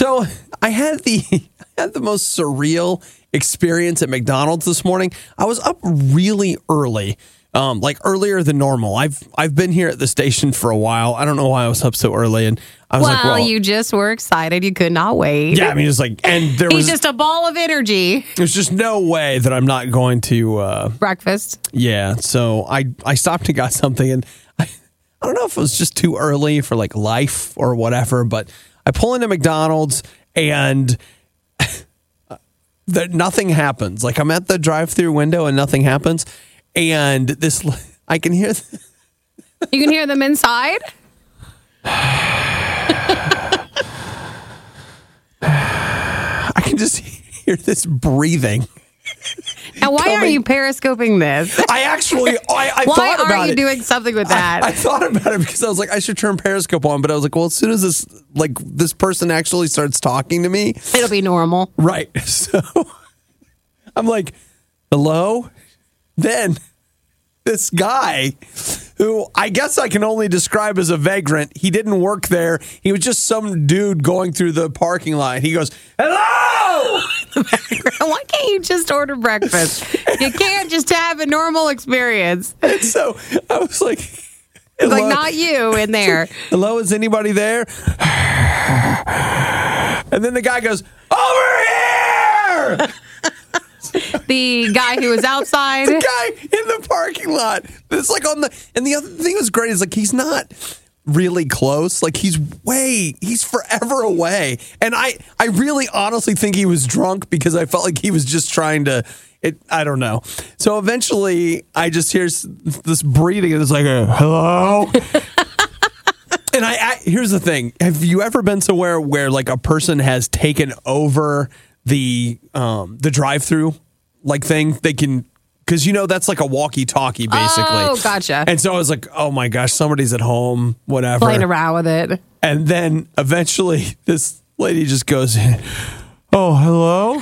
So I had the most surreal experience at McDonald's this morning. I was up really early, like earlier than normal. I've been here at the station for a while. I don't know why I was up so early, and I was like, "Well, you just were excited. You could not wait." Yeah, I mean, it's like, and He's just a ball of energy. There's just no way that I'm not going to Breakfast. Yeah, so I stopped and got something, and I don't know if it was just too early for like life or whatever, but I pull into McDonald's and nothing happens. Like I'm at the drive-through window and nothing happens, and I can hear. You can hear them inside. I can just hear this breathing. And why are you periscoping this? I actually, I why thought about it. are you doing something with that? I thought about it because I was like, I should turn Periscope on, but I was like, well, as soon as this person actually starts talking to me, it'll be normal. Right. So I'm like, hello? Then this guy, who I guess I can only describe as a vagrant, he didn't work there. He was just some dude going through the parking lot. He goes, hello! Why can't you just order breakfast? You can't just have a normal experience. And so I was like, hello? Like, not you in there. Hello, is anybody there? And then the guy goes, over here! The guy who was outside. The guy in the parking lot. It's like and the other thing that's great is like he's not really close. Like he's forever away. And I really honestly think he was drunk because I felt like he was just trying to, I don't know. So eventually I just hear this breathing and it's like, hello? And here's the thing. Have you ever been somewhere where like a person has taken over the drive-through like thing? They can, because that's like a walkie-talkie basically. Oh, gotcha. And so I was like, oh my gosh, somebody's at home, whatever, playing around with it. And then eventually this lady just goes, oh, hello.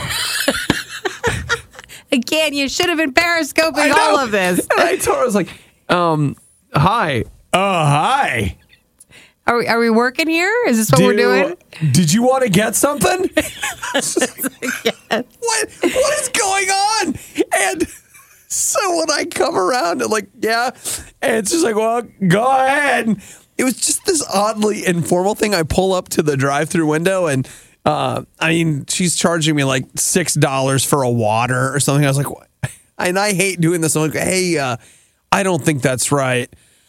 Again, you should have been periscoping all of this. And I told her, I was like, hi. Hi. Are we working here? Is this what we're doing? Did you want to get something? Yes. What is going on? And so when I come around and like, yeah, and it's just like, well, go ahead. It was just this oddly informal thing. I pull up to the drive-through window and she's charging me like $6 for a water or something. I was like, what? And I hate doing this. I'm like, hey, I don't think that's right.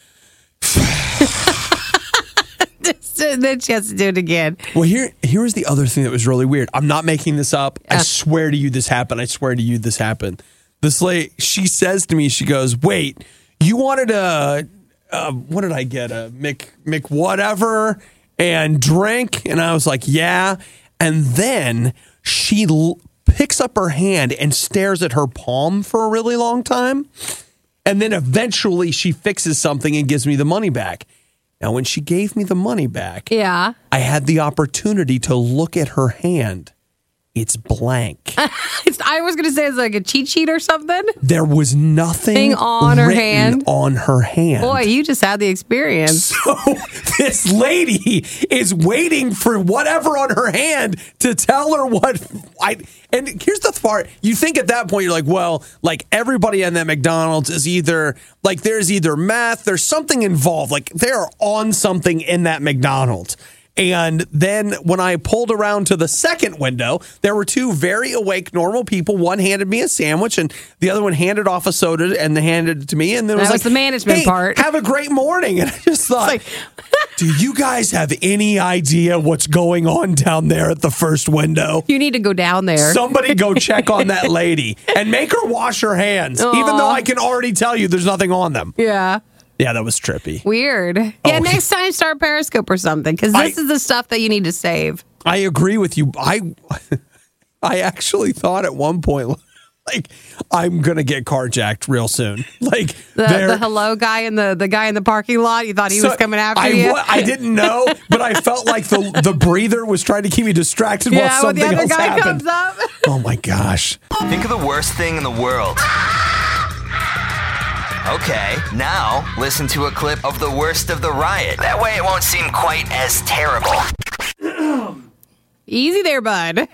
Then she has to do it again. Well, here's the other thing that was really weird. I'm not making this up. I swear to you this happened. I swear to you this happened. This lady, she says to me, she goes, wait, you wanted what did I get? A Mc whatever and drink? And I was like, yeah. And then she picks up her hand and stares at her palm for a really long time. And then eventually she fixes something and gives me the money back. Now, when she gave me the money back, I had the opportunity to look at her hand. It's blank. I was going to say it's like a cheat sheet or something. There was nothing on her hand. On her hand. Boy, you just had the experience. So this lady is waiting for whatever on her hand to tell her what. And here's the part. You think at that point, you're like, well, like everybody in that McDonald's is either like there's either meth, there's something involved. Like they're on something in that McDonald's. And then when I pulled around to the second window, there were two very awake, normal people. One handed me a sandwich and the other one handed off a soda and they handed it to me. And then it was the management part. Have a great morning. And I just thought, do you guys have any idea what's going on down there at the first window? You need to go down there. Somebody go check on that lady and make her wash her hands, even though I can already tell you there's nothing on them. Yeah. Yeah, that was trippy. Weird. Yeah, next time start Periscope or something, because this is the stuff that you need to save. I agree with you. I actually thought at one point, like, I'm going to get carjacked real soon. Like the hello guy and the guy in the parking lot, you thought he was coming after you? I didn't know, but I felt like the breather was trying to keep me distracted while something when the other else guy happened. comes up. Oh, my gosh. Think of the worst thing in the world. Okay, now listen to a clip of the worst of the riot. That way it won't seem quite as terrible. Easy there, bud.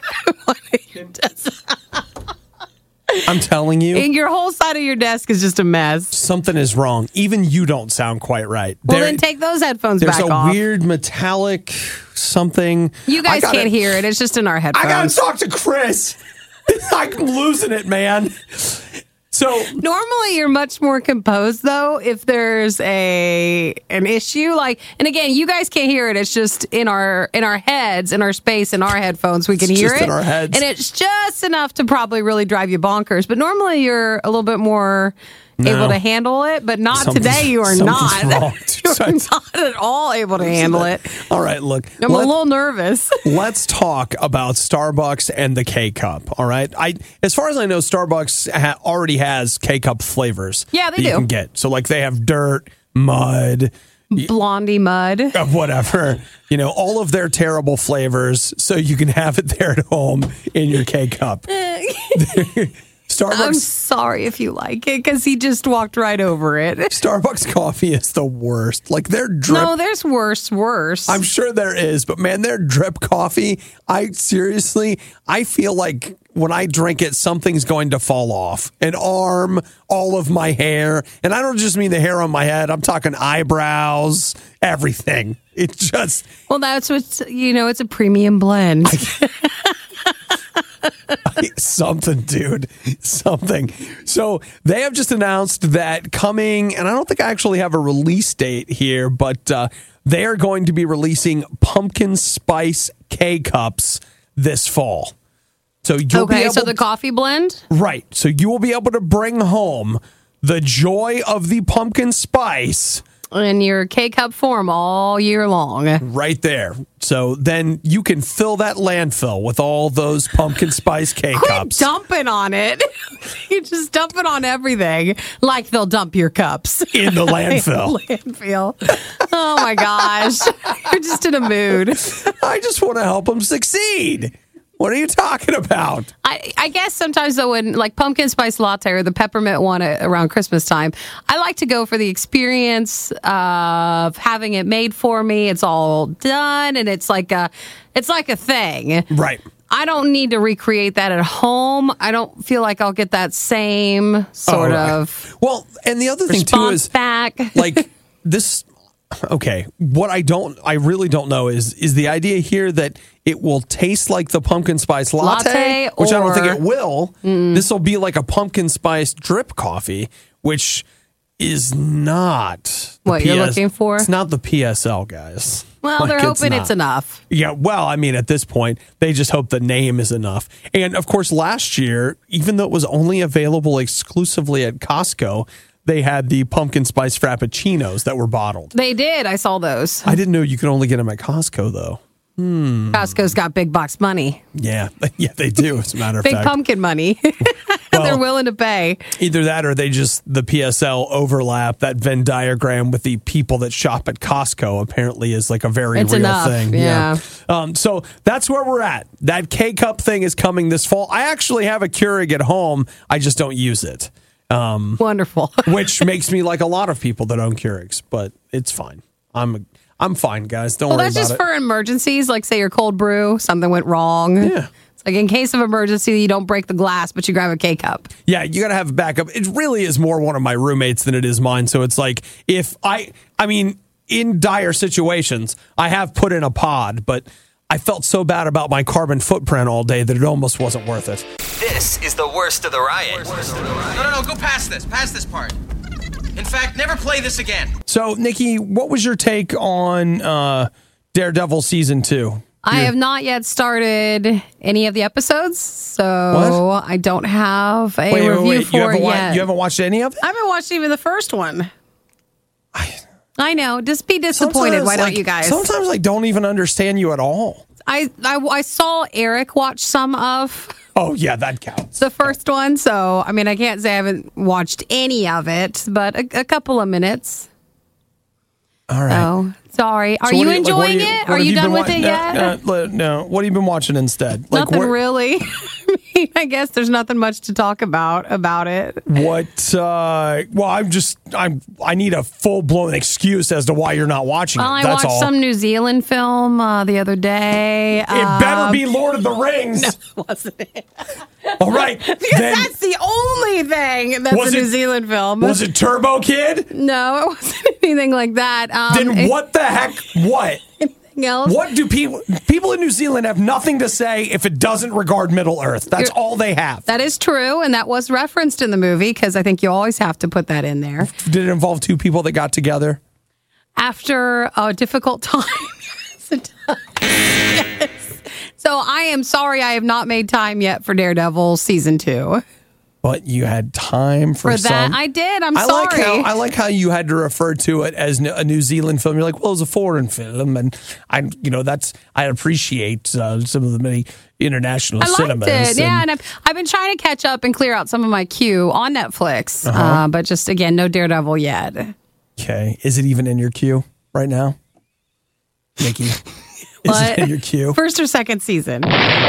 I'm telling you, And your whole side of your desk is just a mess. something is wrong. Even you don't sound quite right. Well, then take those headphones There's back a off. weird metallic something. You guys can't hear it. It's just in our headphones. I gotta talk to Chris. I'm losing it, man. So Normally, you're much more composed, though, if there's an issue. Like, and again, you guys can't hear it. It's just in our heads, in our space, in our headphones, we can hear just it. in our heads. And it's just enough to probably really drive you bonkers. But normally, you're a little bit more able to handle it. But not today. You are not. Wrong. You're not at all able to handle it. All right, look. I'm a little nervous. Let's talk about Starbucks and the K-Cup, all right? As far as I know, Starbucks already has K-Cup flavors. Yeah, they that do. You can get. So, like, they have dirt, mud, Blondie mud. whatever. You know, all of their terrible flavors, so you can have it there at home in your K-Cup. Starbucks. I'm sorry if you like it, because he just walked right over it. Starbucks coffee is the worst. Like, their drip. No, there's worse. I'm sure there is, but man, their drip coffee, I feel like when I drink it, something's going to fall off. An arm, all of my hair. And I don't just mean the hair on my head. I'm talking eyebrows, everything. It just. Well, that's what's, it's a premium blend. Something, dude. Something. So they have just announced that coming, and I don't think I actually have a release date here, but they are going to be releasing pumpkin spice K-Cups this fall. So you'll be able so the coffee blend? Right. So you will be able to bring home the joy of the pumpkin spice In your K-Cup form all year long. right there. So then you can fill that landfill with all those pumpkin spice Quit K-Cups. dumping on it. You just dump it on everything, like they'll dump your cups. In the landfill. Landfill. Oh my gosh. You're just in a mood. I just want to help them succeed. What are you talking about? I guess sometimes, though, when like pumpkin spice latte or the peppermint one around Christmas time, I like to go for the experience of having it made for me. It's all done, and it's like a thing. Right. I don't need to recreate that at home. I don't feel like I'll get that same sort of Well, and the other thing too response is back. like this. Okay, what I really don't know is the idea here that it will taste like the pumpkin spice latte, which I don't think it will. This will be like a pumpkin spice drip coffee, which is not What you're looking for. It's not the PSL, guys. Well, Like, they're hoping not. it's enough. Yeah, well, I mean, at this point, they just hope the name is enough. And of course, last year, even though it was only available exclusively at Costco, they had the pumpkin spice frappuccinos that were bottled. They did. I saw those. I didn't know you could only get them at Costco, though. Costco's got big box money, Yeah, yeah, they do, as a matter of big fact. pumpkin money. They're willing to pay. Either that or they just, the PSL overlap, that Venn diagram with the people that shop at Costco apparently is like a very It's real enough, thing. yeah. So that's where we're at. That K-Cup thing is coming this fall. I actually have a Keurig at home. I just don't use it. Wonderful. Which makes me like a lot of people that own Keurigs, but it's fine. I'm fine, guys. Don't Well, worry that's about just it. for emergencies, like say your cold brew, something went wrong. Yeah. It's like in case of emergency, you don't break the glass, but you grab a K-Cup. Yeah, you got to have a backup. It really is more one of my roommates than it is mine. So it's like if I mean, in dire situations, I have put in a pod, but I felt so bad about my carbon footprint all day that it almost wasn't worth it. This is the worst of the riot. No, go past this part. In fact, never play this again. So, Nikki, what was your take on Daredevil Season 2? I have not yet started any of the episodes, so What? I don't have a review for it yet. You haven't watched any of it? I haven't watched even the first one. I know. Just be disappointed. Why don't you guys? Sometimes I don't even understand you at all. I saw Eric watch some of Oh, yeah, that counts. the first one, so I mean I can't say I haven't watched any of it, but a couple of minutes. All right. Oh, sorry. Are So what you do enjoying what it? have Are you been done with it no, yet? No. What have you been watching instead? Nothing really. mean, I guess there's nothing much to talk about it. What? I need a full-blown excuse as to why you're not watching Well, it. I That's watched all. some New Zealand film the other day. It better be Lord of the Rings. No, wasn't it? All right. Because then, that's the only thing that's Was a New it- Zealand film. was it Turbo Kid? No, it wasn't anything like that. Then what the heck? What? Anything else? What do people in New Zealand have nothing to say if it doesn't regard Middle Earth? That's all they have. That is true, and that was referenced in the movie because I think you always have to put that in there. Did it involve two people that got together? After a difficult time. Yes, it does. Yes. So I am sorry I have not made time yet for Daredevil season 2. But you had time for For that, some. I did. I'm I sorry. like how you had to refer to it as a New Zealand film. You're like, well, it was a foreign film, and I appreciate some of the many international I liked cinemas. it. Yeah, and I've been trying to catch up and clear out some of my queue on Netflix, but just again, no Daredevil yet. Okay, is it even in your queue right now, Nikki? Is it in your queue? First or second season.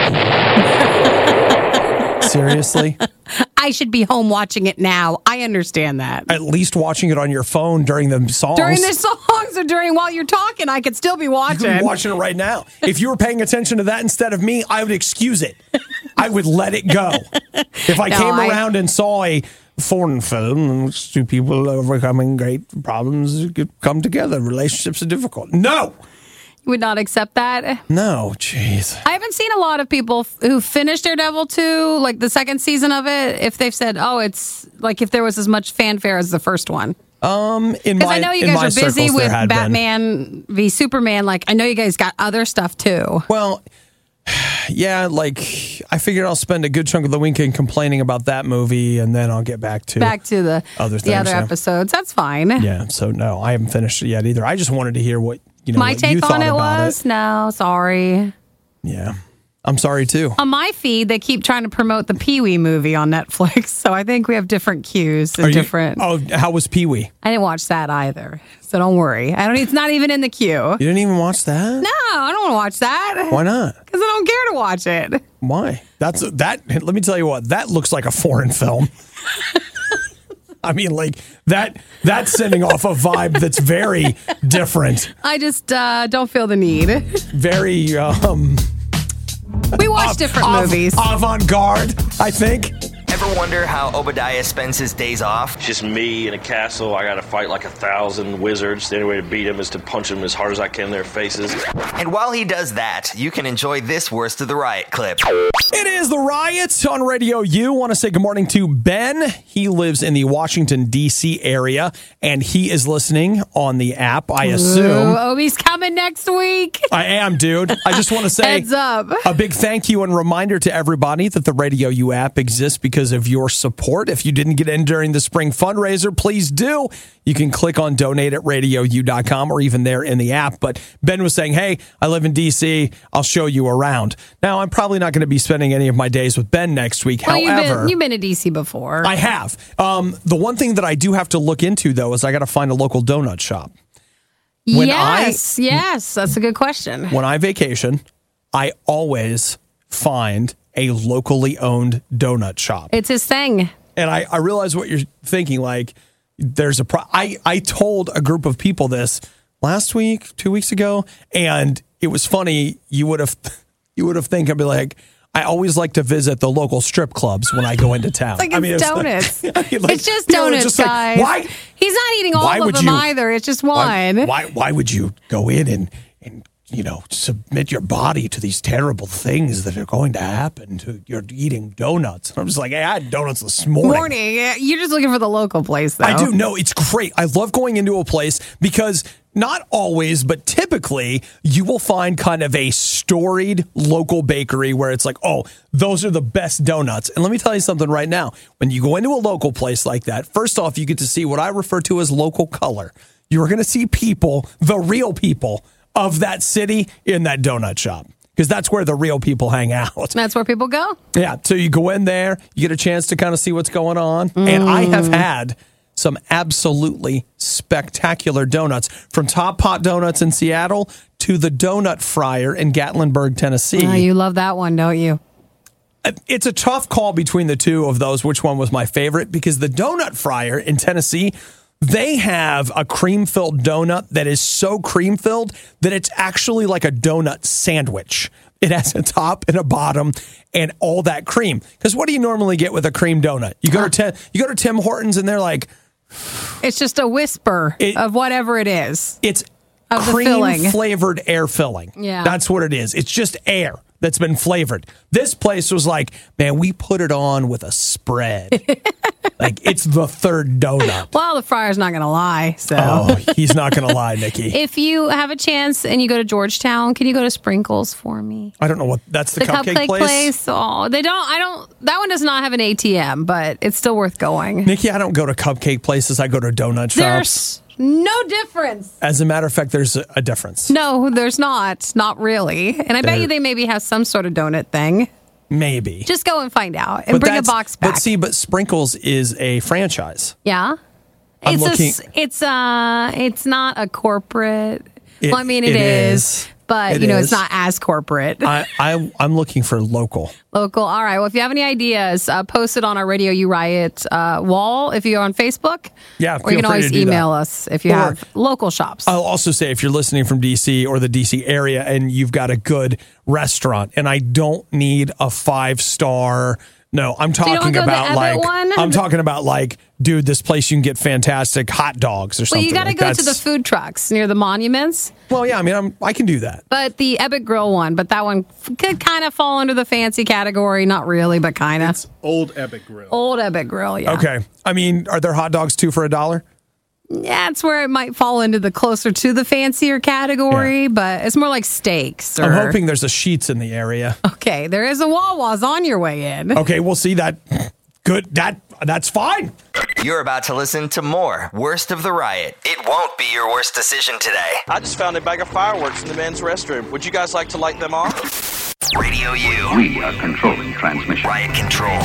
Seriously? I should be home watching it now. I understand that. At least watching it on your phone during the songs. During the songs or while you're talking, I could still be You watching. could be watching it right now. If you were paying attention to that instead of me, I would excuse it. I would let it go. If I came around and saw a foreign film in which two people overcoming great problems could come together, relationships are difficult. No! You would not accept that. No, jeez. I haven't seen a lot of people who finished Daredevil 2, like the second season of it, if they've said, oh, it's like if there was as much fanfare as the first one. Because Because I know you guys are busy with Batman v Superman. Like, I know you guys got other stuff too. Well, yeah, like I figured I'll spend a good chunk of the weekend complaining about that movie, and then I'll get back to the other the other things, yeah. episodes. That's fine. Yeah, so no, I haven't finished it yet either. I just wanted to hear what My what you take on thought it about was no, sorry. Yeah, I'm sorry too. On my feed, they keep trying to promote the Pee-wee movie on Netflix, so I think we have different cues and different. Oh, how was Pee Wee? I didn't watch that either, so don't worry. It's not even in the queue. You didn't even watch that? No, I don't want to watch that. Why not? Because I don't care to watch it. Why? That. Let me tell you what. That looks like a foreign film. I mean, like that's sending off a vibe that's very different. I just don't feel the need. Very We watch different movies. Avant-garde, I think. Ever wonder how Obadiah spends his days off? Just me in a castle. I gotta fight like 1,000 wizards. The only way to beat them is to punch them as hard as I can in their faces. And while he does that, you can enjoy this Worst of the Riot clip. It is The Riots on Radio U. Want to say good morning to Ben. He lives in the Washington, D.C. area, and he is listening on the app, I assume. Obi's coming next week. I am, dude. I just want to say Heads up. a big thank you and reminder to everybody that the Radio U app exists because of your support. If you didn't get in during the spring fundraiser, please do. You can click on donate at radiou.com or even there in the app. But Ben was saying, hey, I live in D.C. I'll show you around. Now, I'm probably not going to be spending any of my days with Ben next week. Well, However, you've been to DC before. I have. The one thing that I do have to look into, though, is I got to find a local donut shop. Yes, that's a good question. When I vacation, I always find a locally owned donut shop. It's his thing. And I realize what you're thinking. Like, there's I told a group of people this last week, 2 weeks ago, and it was funny. You would have think I'd be like, I always like to visit the local strip clubs when I go into town. It's like it's donuts. It's just people are donuts, just guys. Like, why? He's not eating all Why of would them you- either. It's just one. Why would you go in and submit your body to these terrible things that are going to happen? You're eating donuts. I'm just like, hey, I had donuts this morning. You're just looking for the local place, though. I do. No, it's great. I love going into a place because not always, but typically you will find kind of a storied local bakery where it's like, oh, those are the best donuts. And let me tell you something right now. When you go into a local place like that, first off, you get to see what I refer to as local color. You're going to see people, the real people of that city in that donut shop. Because that's where the real people hang out. That's where people go. Yeah. So you go in there, you get a chance to kind of see what's going on. And I have had some absolutely spectacular donuts, from Top Pot Donuts in Seattle to the Donut Fryer in Gatlinburg, Tennessee. Oh, you love that one, don't you? It's a tough call between the two of those, which one was my favorite, because the Donut Fryer in Tennessee, they have a cream-filled donut that is so cream-filled that it's actually like a donut sandwich. It has a top and a bottom and all that cream. Because what do you normally get with a cream donut? You go to Tim Hortons and they're like, it's just a whisper of whatever it is. It's of the filling. Cream-flavored air filling. Yeah. That's what it is. It's just air that's been flavored. This place was like, man, we put it on with a spread. Like, it's the third donut. Well, the Fryer's not going to lie. So Oh, he's not going to lie, Nikki. if you have a chance and you go to Georgetown, can you go to Sprinkles for me? I don't know what that's the cupcake place. Oh, they don't. That one does not have an ATM, but it's still worth going. Nikki, I don't go to cupcake places. I go to donut shops. There's no difference. As a matter of fact, there's a difference. No, there's not. Not really. And I bet you they maybe have some sort of donut thing. Maybe. Just go and find out and bring a box back. But Sprinkles is a franchise. Yeah. It's not a corporate. Well, I mean, it is. But, it's not as corporate. I'm looking for local. Local. All right. Well, if you have any ideas, post it on our Radio U Riot wall if you're on Facebook. Yeah, or you can always email us if you have local shops. I'll also say if you're listening from D.C. or the D.C. area and you've got a good restaurant, and I don't need a 5-star. No, I'm talking about like, dude, this place you can get fantastic hot dogs or something. Well, you got to go to the food trucks near the monuments. Well, yeah, I mean, I can do that. But the Epic Grill one, but that one could kind of fall under the fancy category. Not really, but kind of. It's Old Epic Grill. Old Epic Grill, yeah. Okay. I mean, are there hot dogs 2 for $1? Yeah, it's where it might fall into the closer to the fancier category, but it's more like steaks. I'm hoping there's a Sheetz in the area. Okay, there is a Wawa's on your way in. Okay, we'll see that. Good. That's fine. You're about to listen to more Worst of the Riot. It won't be your worst decision today. I just found a bag of fireworks in the men's restroom. Would you guys like to light them off? Radio U. We are controlling transmission. Riot control.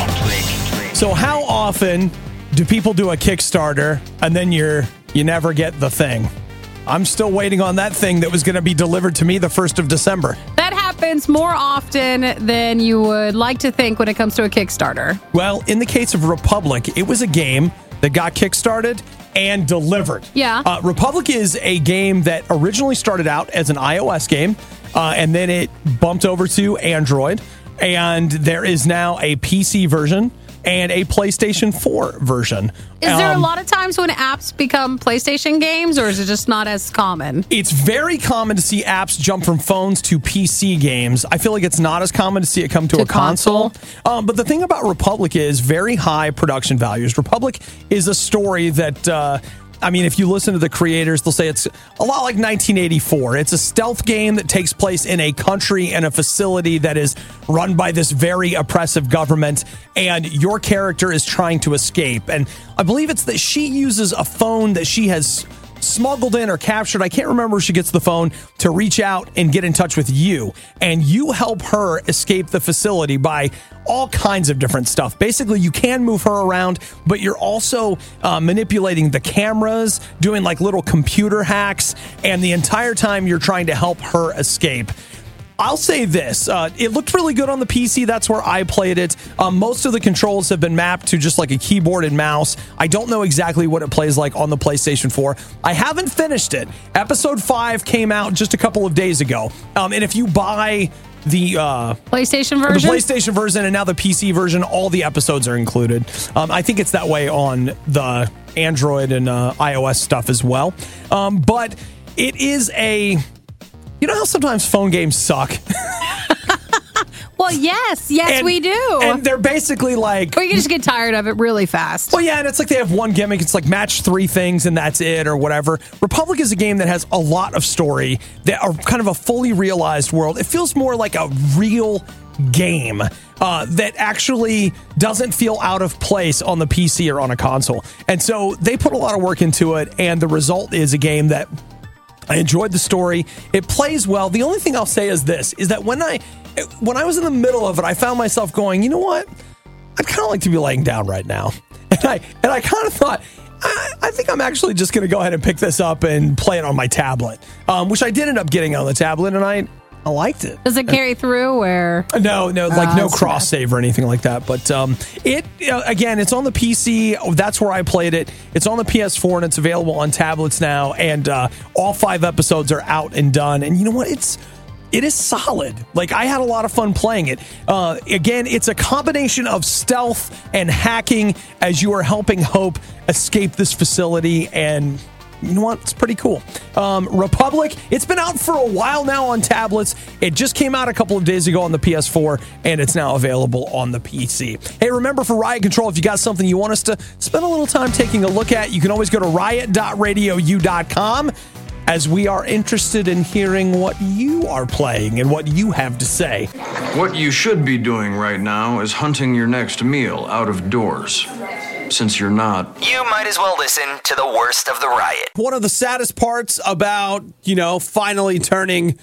So how often do people do a Kickstarter and then you never get the thing? I'm still waiting on that thing that was going to be delivered to me the 1st of December. That happens more often than you would like to think when it comes to a Kickstarter. Well, in the case of Republic, it was a game that got kickstarted and delivered. Yeah. Republic is a game that originally started out as an iOS game, and then it bumped over to Android, and there is now a PC version and a PlayStation 4 version. Is there a lot of times when apps become PlayStation games, or is it just not as common? It's very common to see apps jump from phones to PC games. I feel like it's not as common to see it come to a console. But the thing about Republic is very high production values. Republic is a story that... if you listen to the creators, they'll say it's a lot like 1984. It's a stealth game that takes place in a country and a facility that is run by this very oppressive government, and your character is trying to escape. And I believe it's that she uses a phone that she has smuggled in or captured. I can't remember where she gets the phone to reach out and get in touch with you. And you help her escape the facility by all kinds of different stuff. Basically, you can move her around, but you're also manipulating the cameras, doing like little computer hacks, and the entire time you're trying to help her escape. I'll say this. It looked really good on the PC. That's where I played it. Most of the controls have been mapped to just like a keyboard and mouse. I don't know exactly what it plays like on the PlayStation 4. I haven't finished it. Episode 5 came out just a couple of days ago. And if you buy the PlayStation version? The PlayStation version and now the PC version, all the episodes are included. I think it's that way on the Android and iOS stuff as well. But it is a... You know how sometimes phone games suck? Well, yes, we do. And they're basically like... Or you can just get tired of it really fast. Well, yeah, and it's like they have one gimmick. It's like match 3 things and that's it or whatever. Republic is a game that has a lot of story, that are kind of a fully realized world. It feels more like a real game that actually doesn't feel out of place on the PC or on a console. And so they put a lot of work into it, and the result is a game that... I enjoyed the story. It plays well. The only thing I'll say is this, is that when I was in the middle of it, I found myself going, you know what? I'd kind of like to be laying down right now. And I kind of thought, I think I'm actually just going to go ahead and pick this up and play it on my tablet, which I did end up getting on the tablet, and I liked it. Does it carry through where? No, no that's cross save or anything like that. But again, it's on the PC. That's where I played it. It's on the PS4 and it's available on tablets now. And all 5 episodes are out and done. And you know what? It is solid. Like, I had a lot of fun playing it. Again, it's a combination of stealth and hacking as you are helping Hope escape this facility. And you know what? It's pretty cool. Republic, it's been out for a while now on tablets. It just came out a couple of days ago on the PS4, and it's now available on the PC. Hey, remember, for Riot Control, if you got something you want us to spend a little time taking a look at, you can always go to riot.radiou.com, as we are interested in hearing what you are playing and what you have to say. What you should be doing right now is hunting your next meal out of doors. Since you're not, You might as well listen to the worst of the riot. One of the saddest parts about, finally turning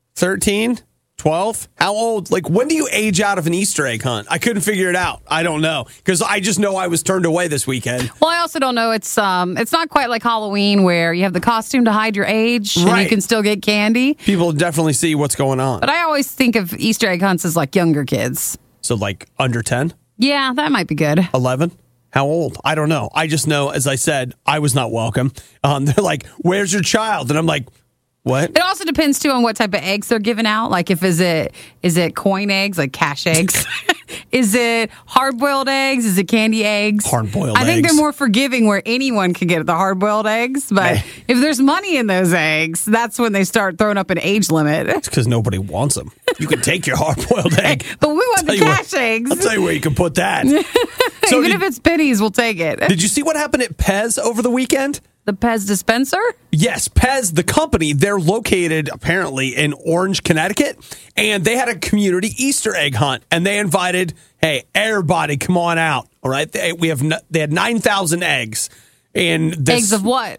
13, 12, how old? Like, when do you age out of an Easter egg hunt? I couldn't figure it out. I don't know, because I just know I was turned away this weekend. Well, I also don't know. It's not quite like Halloween where you have the costume to hide your age and Right. you can still get candy. People definitely see what's going on. But I always think of Easter egg hunts as like younger kids. So, like, under 10, Yeah, that might be good. 11? How old? I don't know. I just know, as I said, I was not welcome. They're like, "Where's your child?" And I'm like, "What?" It also depends too on what type of eggs they're giving out. Like, is it coin eggs, like cash eggs? Is it hard-boiled eggs? Is it candy eggs? Hard-boiled I think eggs. they're more forgiving where anyone can get the hard-boiled eggs. But if there's money in those eggs, that's when they start throwing up an age limit. It's because nobody wants them. You can take your hard-boiled egg. But we want the Tell you cash where- eggs. I'll tell you where you can put that. So Even if it's pennies, we'll take it. did you see what happened at Pez over the weekend? The Pez dispenser? Yes, Pez, the company, they're located apparently in Orange, Connecticut, and they had a community Easter egg hunt, and they invited, hey, everybody, come on out. All right, they had 9,000 eggs, and this Eggs of what?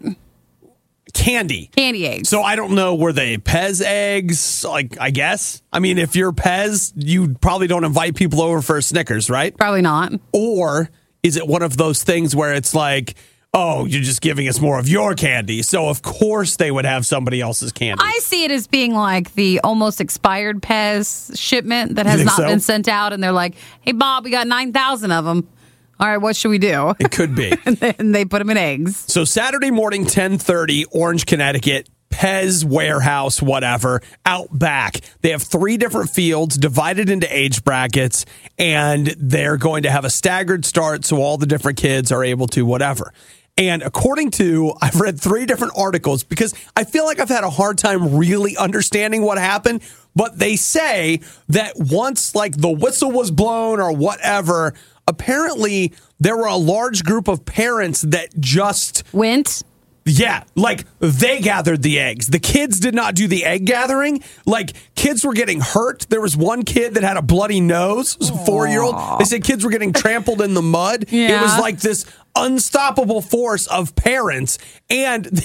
candy. Candy eggs. So I don't know, were they Pez eggs? Like, I guess. I mean, if you're Pez, you probably don't invite people over for a Snickers, right? Probably not. Or is it one of those things where it's like, oh, you're just giving us more of your candy, so of course they would have somebody else's candy. I see it as being like the almost expired Pez shipment that has think not so? been sent out, and they're like, "Hey, Bob, we got 9,000 of them. All right, what should we do?" It could be. And then they put them in eggs. So Saturday morning, 10:30, Orange, Connecticut, Pez warehouse, whatever, out back. They have 3 different fields divided into age brackets, and they're going to have a staggered start so all the different kids are able to whatever. And according to, I've read 3 different articles because I feel like I've had a hard time really understanding what happened, but they say that once like the whistle was blown or whatever, apparently there were a large group of parents that just Went. yeah, like they gathered the eggs. The kids did not do the egg gathering. Like kids were getting hurt. There was one kid that had a bloody nose. It was a 4-year-old. They said kids were getting trampled in the mud. Yeah. It was like this unstoppable force of parents. And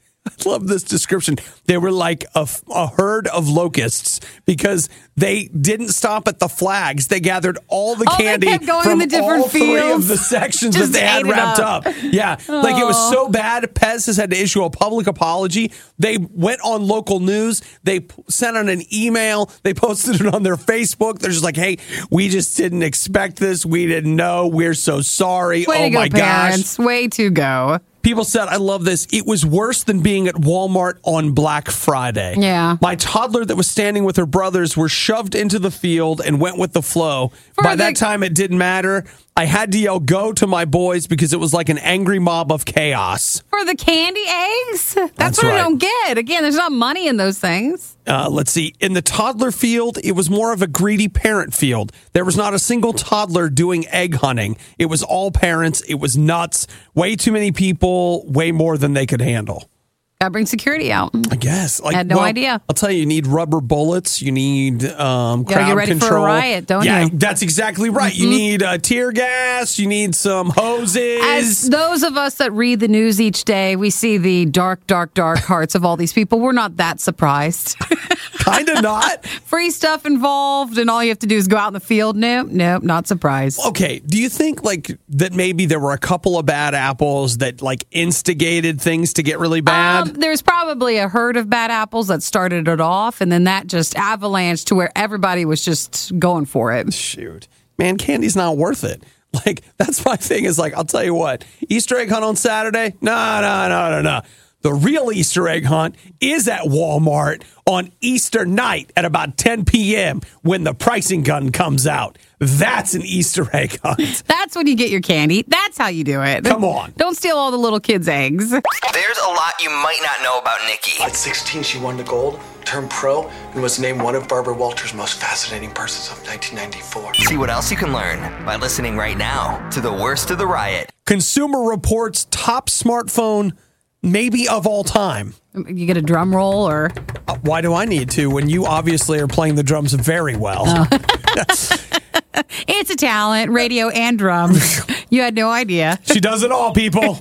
I love this description. They were like a herd of locusts because they didn't stop at the flags. They gathered all the Oh, they candy kept going from in the different all 3 of fields. the sections Just that they had ate it wrapped up. up. Yeah, like it was so bad. Pez has had to issue a public apology. They went on local news. They sent out an email. They posted it on their Facebook. They're just like, hey, we just didn't expect this. We didn't know. We're so sorry. Way oh to go, my gosh. parents. Way to go. People said, I love this. It was worse than being at Walmart on Black Friday. Yeah. My toddler that was standing with her brothers were shoved into the field and went with the flow. By that time, it didn't matter. I had to yell, go to my boys because it was like an angry mob of chaos. For the candy eggs? That's what right. I don't get. Again, there's not money in those things. Let's see. In the toddler field, it was more of a greedy parent field. There was not a single toddler doing egg hunting. It was all parents. It was nuts. Way too many people, way more than they could handle. Gotta bring security out. I guess. Like, Had no idea. I'll tell you need rubber bullets. You need crowd get ready for a control. riot, don't yeah, you? that's exactly right. You need tear gas. You need some hoses. As those of us that read the news each day, we see the dark, dark, dark hearts of all these people. We're not that surprised. Kind of not. Free stuff involved, and all you have to do is go out in the field. Nope, not surprised. Okay, do you think like that maybe there were a couple of bad apples that like instigated things to get really bad? There's probably a herd of bad apples that started it off, and then that just avalanched to where everybody was just going for it. Shoot. Man, candy's not worth it. Like, that's my thing is like, I'll tell you what, Easter egg hunt on Saturday? No. The real Easter egg hunt is at Walmart on Easter night at about 10 p.m. when the pricing gun comes out. That's an Easter egg hunt. That's when you get your candy. That's how you do it. Come on. Don't steal all the little kids' eggs. There's a lot you might not know about Nikki. At 16, she won the gold, turned pro, and was named one of Barbara Walters' most fascinating persons of 1994. See what else you can learn by listening right now to the Worst of the Riot. Consumer Reports top smartphone maybe of all time. You get a drum roll or... Why do I need to when you obviously are playing the drums very well? Oh. It's a talent, radio and drums. You had no idea. She does it all, people.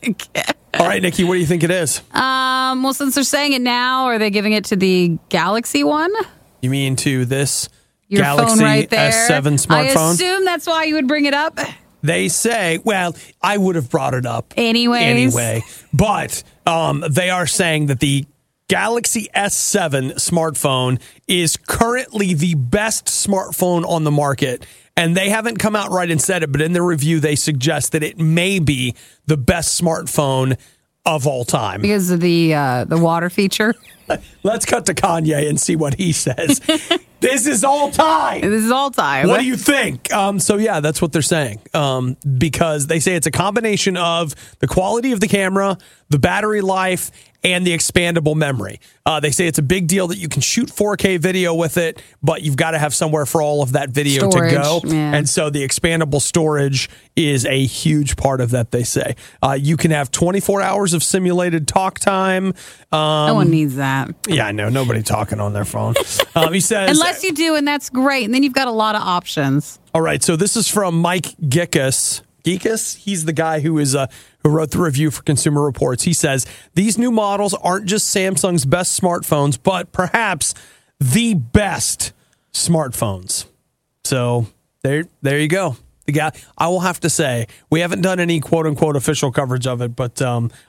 All right, Nikki, what do you think it is? Well, since they're saying it now, are they giving it to the Galaxy one? You mean to this Your Galaxy phone right there. S7 smartphone? I assume that's why you would bring it up. They say, well, I would have brought it up anyway. But they are saying that the Galaxy S7 smartphone is currently the best smartphone on the market. And they haven't come out right and said it, but in their review, they suggest that it may be the best smartphone of all time. Because of the water feature? Let's cut to Kanye and see what he says. This is all time. This is all time. What do you think? So, yeah, that's what they're saying. Because they say it's a combination of the quality of the camera, the battery life, and the expandable memory. They say it's a big deal that you can shoot 4K video with it, but you've got to have somewhere for all of that video storage, to go. Yeah. And so the expandable storage is a huge part of that, they say. You can have 24 hours of simulated talk time. No one needs that. Yeah, I know. Nobody talking on their phone. He says... Unless you do, and that's great. And then you've got a lot of options. All right, so this is from Mike Gekas. Gekas? He's the guy who wrote the review for Consumer Reports. He says, these new models aren't just Samsung's best smartphones, but perhaps the best smartphones. So there you go. The guy, I will have to say, we haven't done any quote-unquote official coverage of it, but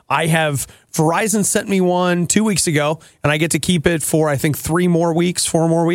Verizon sent me one 2 weeks ago, and I get to keep it for, I think, 4 more weeks.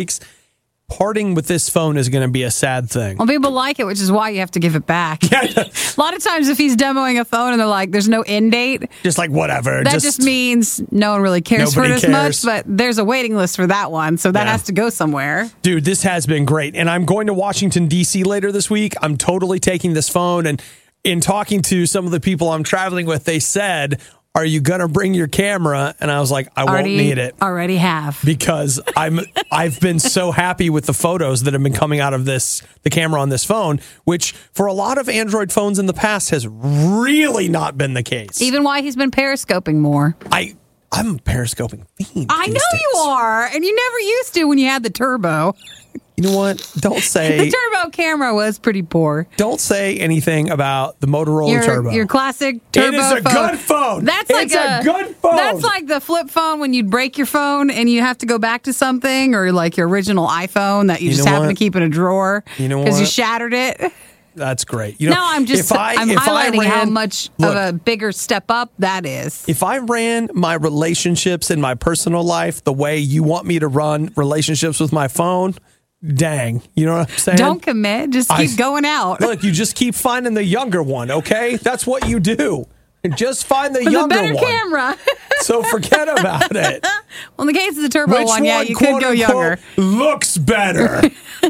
Parting with this phone is going to be a sad thing. Well, people like it, which is why you have to give it back. A lot of times if he's demoing a phone and they're like, there's no end date. Just like whatever. That just means no one really cares for it as much, but there's a waiting list for that one, so that has to go somewhere. Dude, this has been great. And I'm going to Washington, D.C. later this week. I'm totally taking this phone. And in talking to some of the people I'm traveling with, they said, are you going to bring your camera? And I was like, I won't need it. Already have. Because I've been so happy with the photos that have been coming out of the camera on this phone, which for a lot of Android phones in the past has really not been the case. Even why he's been periscoping more. I'm a periscoping fiend. I know you are. And you never used to when you had the turbo. You know what? Don't say... The turbo camera was pretty poor. Don't say anything about the Motorola Turbo. Your classic turbo phone. It is a good phone. That's it's a good phone. That's like the flip phone when you'd break your phone and you have to go back to something, or like your original iPhone that you just happen to keep in a drawer because you shattered it. That's great. I'm highlighting how much of a bigger step up that is. If I ran my relationships in my personal life the way you want me to run relationships with my phone... Dang. You know what I'm saying? Don't commit. Just keep going out. Look, you just keep finding the younger one, okay? That's what you do. Just find the younger one. With a better camera. So forget about it. Well, in the case of the turbo one, you could go younger. Looks better.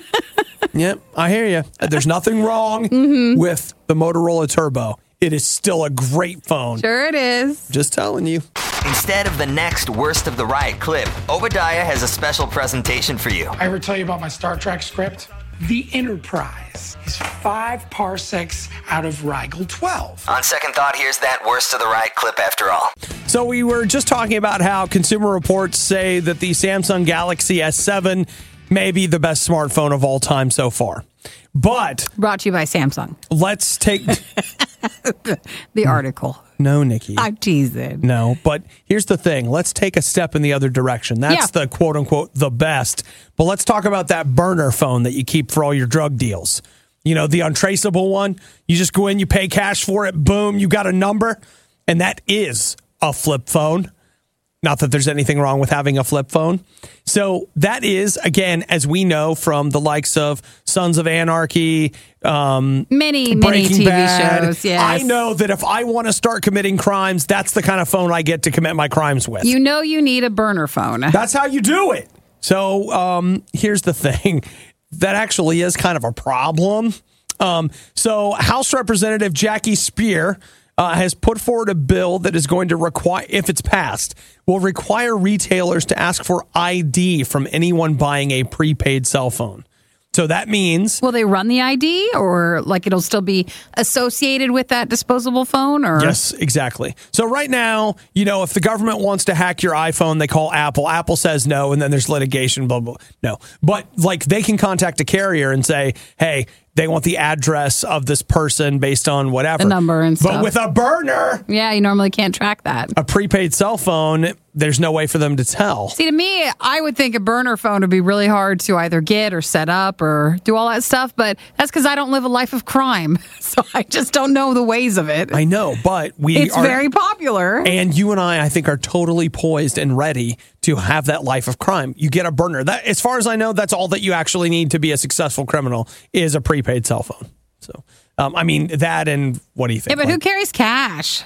Yep, I hear you. There's nothing wrong with the Motorola Turbo. It is still a great phone. Sure it is. Just telling you. Instead of the next Worst of the Riot clip, Obadiah has a special presentation for you. I ever tell you about my Star Trek script? The Enterprise is 5 parsecs out of Rigel 12. On second thought, here's that Worst of the Riot clip after all. So we were just talking about how Consumer Reports say that the Samsung Galaxy S7 may be the best smartphone of all time so far. But Brought to you by Samsung. let's take The article. no, Nikki. I'm teasing. No, but here's the thing. Let's take a step in the other direction. That's the quote unquote the best. But let's talk about that burner phone that you keep for all your drug deals. You know, the untraceable one. You just go in, you pay cash for it, boom, you got a number. And that is a flip phone. Not that there's anything wrong with having a flip phone. So that is, again, as we know from the likes of Sons of Anarchy, Many Breaking TV Bad, shows. Yes. I know that if I want to start committing crimes, that's the kind of phone I get to commit my crimes with. You know you need a burner phone. That's how you do it. So here's the thing. That actually is kind of a problem. So House Representative Jackie Speer has put forward a bill that is going to require, if it's passed, will require retailers to ask for ID from anyone buying a prepaid cell phone. So that means... Will they run the ID or like it'll still be associated with that disposable phone? Or Yes, exactly. So right now, you know, if the government wants to hack your iPhone, they call Apple. Apple says no, and then there's litigation, blah, blah, blah. No. But like they can contact a carrier and say, hey, they want the address of this person based on whatever. The number and stuff. But with a burner, Yeah, you normally can't track that. a prepaid cell phone, there's no way for them to tell. See, to me, I would think a burner phone would be really hard to either get or set up or do all that stuff, but that's because I don't live a life of crime. So I just don't know the ways of it. I know, but It's very popular. And you and I think, are totally poised and ready to have that life of crime. You get a burner. That, as far as I know, that's all that you actually need to be a successful criminal is a prepaid cell phone. So, I mean, that and what do you think? Yeah, but who carries cash?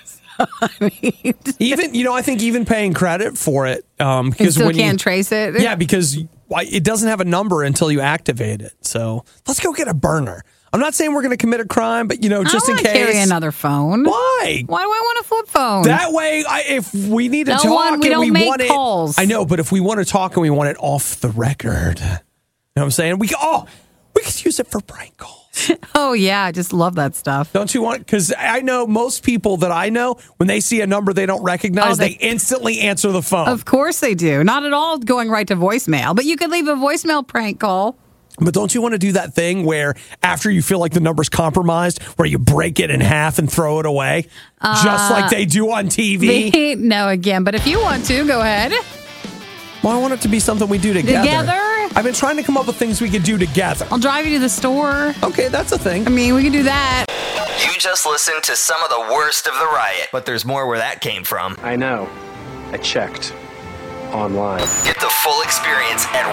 I mean, Even, you know, I think even paying credit for it. Because you still when can't trace it. Yeah, because it doesn't have a number until you activate it. So let's go get a burner. I'm not saying we're going to commit a crime, but, you know, just I in don't wanna case. carry another phone. Why? Why do I want a flip phone? That way, if we need to No talk one- we and don't we make want calls. it, I know, but if we want to talk and we want it off the record, you know what I'm saying? We could use it for prank calls. Oh, yeah. I just love that stuff. Don't you want? Because I know most people that I know, when they see a number they don't recognize, they instantly answer the phone. Of course they do. Not at all going right to voicemail, but you could leave a voicemail prank call. But don't you want to do that thing where after you feel like the number's compromised, where you break it in half and throw it away? Just like they do on TV? No, again. But if you want to, go ahead. Well, I want it to be something we do together. Together? I've been trying to come up with things we could do together. I'll drive you to the store. Okay, that's a thing. I mean, we can do that. You just listened to some of the worst of the riot, but there's more where that came from. I know. I checked online. Get the full experience at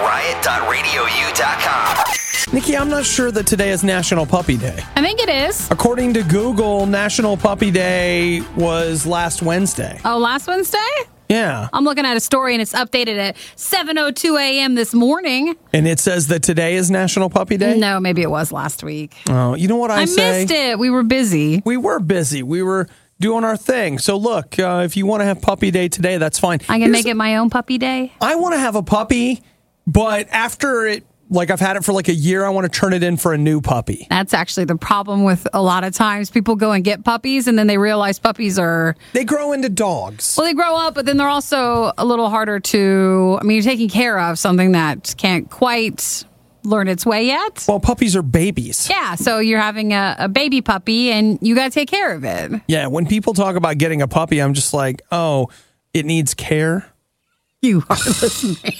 riot.radiou.com. Nikki, I'm not sure that today is National Puppy Day. I think it is. According to Google, National Puppy Day was last Wednesday. Oh, last Wednesday? Yeah. I'm looking at a story, and it's updated at 7:02 a.m. this morning. And it says that today is National Puppy Day? No, maybe it was last week. Oh, you know what I say? missed it. We were busy. We were busy. We were doing our thing. So look, if you want to have Puppy Day today, that's fine. I can make it my own puppy day. I want to have a puppy, but after it, like I've had it for like a year, I want to turn it in for a new puppy. That's actually the problem with a lot of times. People go and get puppies, and then they realize puppies are... They grow into dogs. Well, they grow up, but then they're also a little harder to... I mean, you're taking care of something that can't quite learn its way yet. Well, puppies are babies. Yeah, so you're having a baby puppy, and you got to take care of it. Yeah, when people talk about getting a puppy, I'm just like, oh, it needs care? You heartless man.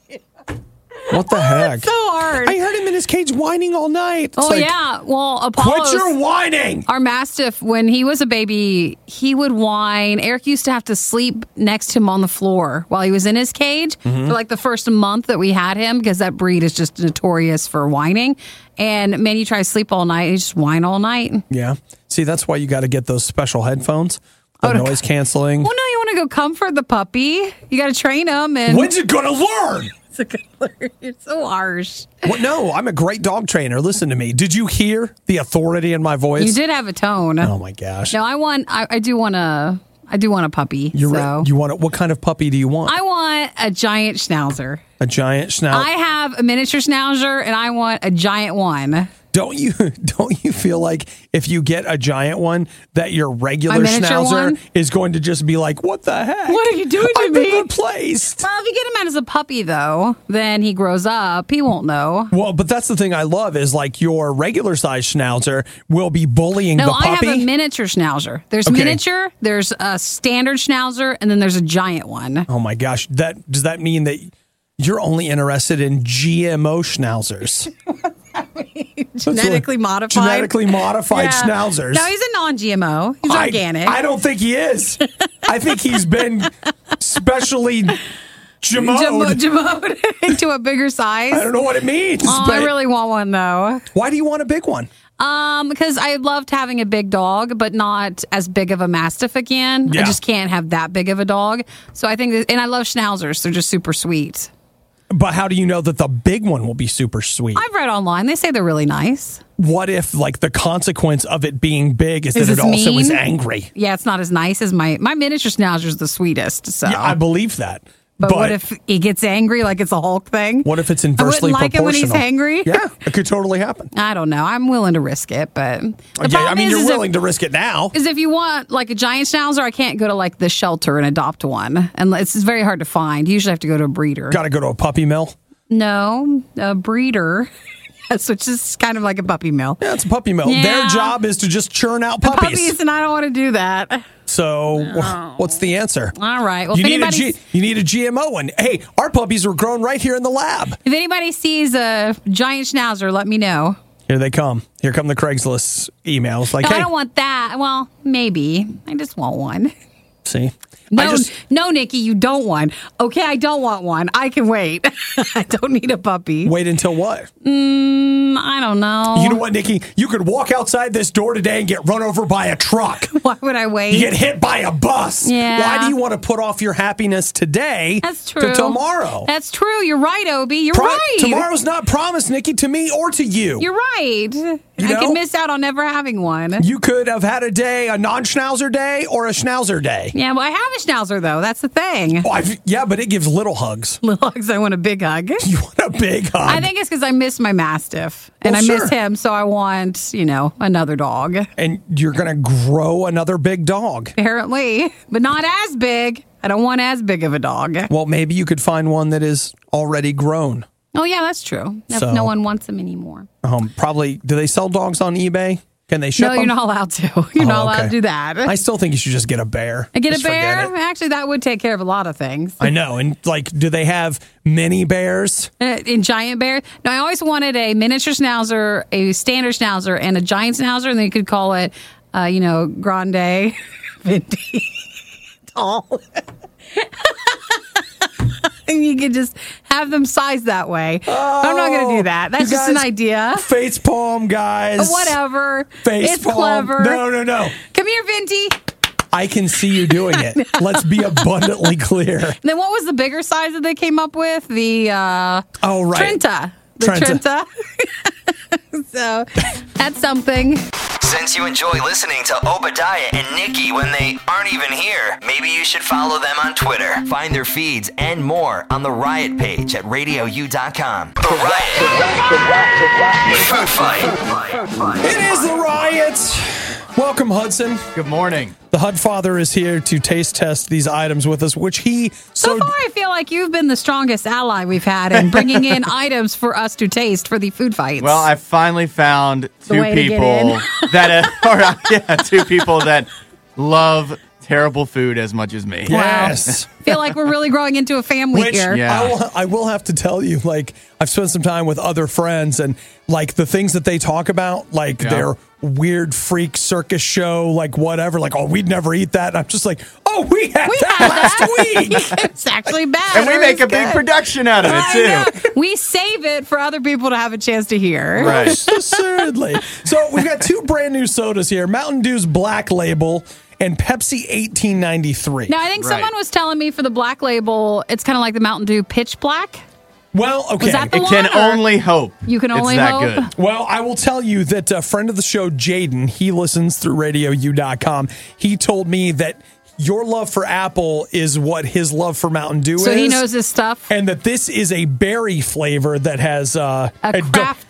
What the heck? It's so hard. I heard him in his cage whining all night. It's yeah. Well, Apollo's... Quit your whining! Our Mastiff, when he was a baby, he would whine. Eric used to have to sleep next to him on the floor while he was in his cage for like the first month that we had him, because that breed is just notorious for whining. And man, you try to sleep all night, and you just whine all night. Yeah. See, that's why you got to get those special headphones. The noise canceling. Well, no, you want to go comfort the puppy. You got to train him. And When's it going to learn? You're so harsh. Well, no, I'm a great dog trainer. Listen to me. Did you hear the authority in my voice? You did have a tone. Oh my gosh. No, I do want a puppy. You want what kind of puppy do you want? I want a giant schnauzer. A giant schnauzer. I have a miniature schnauzer, and I want a giant one. Don't you feel like if you get a giant one that your regular miniature schnauzer one? is going to just be like, what the heck? What are you doing to I've me? been replaced. Well, if you get him out as a puppy, though, then he grows up. He won't know. Well, but that's the thing I love is like your regular size schnauzer will be bullying No, the puppy. I have a miniature schnauzer. There's Okay. miniature, there's a standard schnauzer, and then there's a giant one. Oh my gosh. Does that mean that you're only interested in GMO schnauzers? Genetically modified. Genetically modified Yeah. schnauzers. No, he's a non-GMO. He's organic. I don't think he is. I think he's been specially Jamoed into a bigger size. I don't know what it means. Oh, but I really want one though. Why do you want a big one? Because I loved having a big dog, but not as big of a Mastiff again. Yeah. I just can't have that big of a dog. So I think, and I love Schnauzers. They're just super sweet. But how do you know that the big one will be super sweet? I've read online. They say they're really nice. What if, like, the consequence of it being big is that it it's also is mean? angry? Yeah, it's not as nice as my miniature Schnauzer is the sweetest. So. Yeah, I believe that. But what if he gets angry like it's a Hulk thing? What if it's inversely I wouldn't like it when he's proportional? angry. Yeah, it could totally happen. I don't know. I'm willing to risk it, but the Yeah, I problem mean, is you're if- willing to risk it now. is if you want like a giant schnauzer, I can't go to like the shelter and adopt one, and it's very hard to find. You usually have to go to a breeder. Got to go to a puppy mill. No, a breeder. Yes, which is kind of like a puppy mill. Yeah, it's a puppy mill. Yeah. Their job is to just churn out The puppies. puppies, and I don't want to do that. So what's the answer? All right. Well, you, if need anybody, you need a GMO one. Hey, our puppies were grown right here in the lab. if anybody sees a giant schnauzer, let me know. Here they come. Here come the Craigslist emails. Like, No, hey, I don't want that. Well, maybe. I just want one. see? No, Nikki, you don't want. Okay, I don't want one. I can wait. I don't need a puppy. Wait until what? I don't know. You know what, Nikki? You could walk outside this door today and get run over by a truck. Why would I wait? You get hit by a bus. Yeah. Why do you want to put off your happiness today That's true. to tomorrow? That's true. You're right, Obi. You're right. Tomorrow's not promised, Nikki, to me or to you. You're right. I know? could miss out on never having one. You could have had a day, a non-schnauzer day or a schnauzer day. Yeah, well, I have a schnauzer, though. That's the thing. Oh, yeah, but it gives little hugs. Little hugs, I want a big hug. You want a big hug. I think it's because I miss my Mastiff. And Well, I sure. miss him, so I want, another dog. And you're going to grow another big dog. Apparently. But not as big. I don't want as big of a dog. Well, maybe you could find one that is already grown. Oh, yeah, that's true. If So- no one wants them anymore. Probably, do they sell dogs on eBay? Can they ship No, you're them? not allowed to. You're not allowed okay. to do that. I still think you should just get a bear. I get Just a forget bear? it. Actually, that would take care of a lot of things. I know. And do they have mini bears? In giant bears? No, I always wanted a miniature schnauzer, a standard schnauzer, and a giant schnauzer, and they could call it, grande, venti, tall. And you could just have them sized that way. I'm not going to do that. That's You just an guys, idea. Face palm, guys. Whatever. Face it's palm. clever. No. Come here, Venti. I can see you doing it. Let's be abundantly clear. Then what was the bigger size that they came up with? The Trenta. The Trenta. So that's something. Since you enjoy listening to Obadiah and Nikki when they aren't even here, maybe you should follow them on Twitter. Find their feeds and more on the Riot page at radiou.com. The Riot. Food Fight. It is the Riot. Welcome, Hudson. Good morning. The Hud Father is here to taste test these items with us, which he So far, I feel like you've been the strongest ally we've had in bringing in items for us to taste for the food fights. Well, I finally found two way to get people in. two people that love terrible food as much as me. Yes. I feel like we're really growing into a family Which here. I will have to tell you, like, I've spent some time with other friends, and like the things that they talk about, like their weird freak circus show, like whatever, like, oh, we'd never eat that. And I'm just like, oh, we had that last week. It's actually bad. And we make a big production out of it, too. We save it for other people to have a chance to hear. Right. Absurdly. So we've got two brand new sodas here, Mountain Dew's Black Label and Pepsi 1893. Now, I think someone was telling me for the Black Label, it's kind of like the Mountain Dew Pitch Black. Well, okay. Was that the It one, can or- only hope. You can only it's that hope? good. Well, I will tell you that a friend of the show, Jaden, he listens through radiou.com. He told me that your love for Apple is what his love for Mountain Dew is. So he knows his stuff. And that this is a berry flavor that has A crafted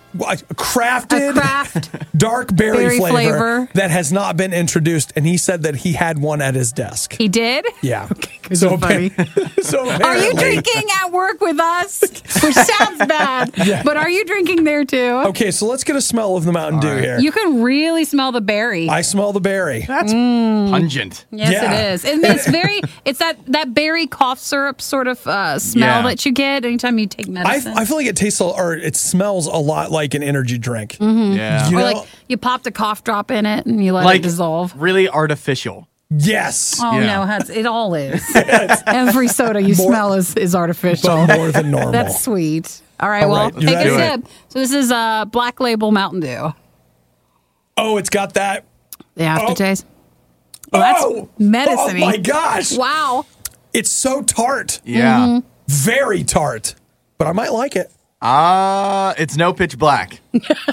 crafted Craft dark berry flavor, flavor that has not been introduced, and he said that he had one at his desk. He did? Yeah. So funny. So Are you drinking at work with us? Which sounds bad, Yeah. but are you drinking there too? Okay, so let's get a smell of the Mountain Dew here. You can really smell the berry. I smell the berry. That's pungent. Yes, Yeah. it is. And it's very, it's that berry cough syrup sort of smell that you get anytime you take medicine. I feel like it tastes or it smells a lot like an energy drink. Yeah. You or know? like you popped a cough drop in it and you let Like it dissolve. really artificial. Yes. Oh Yeah. no, it all is. Every soda you smell is artificial. But more than normal. That's sweet. All right, All well, right, you take ready? a sip. So this is Black Label Mountain Dew. Oh, it's got that. The aftertaste. Oh, That's medicine-y. Oh my gosh. Wow. It's so tart. Yeah. Very tart. But I might like it. It's no Pitch Black.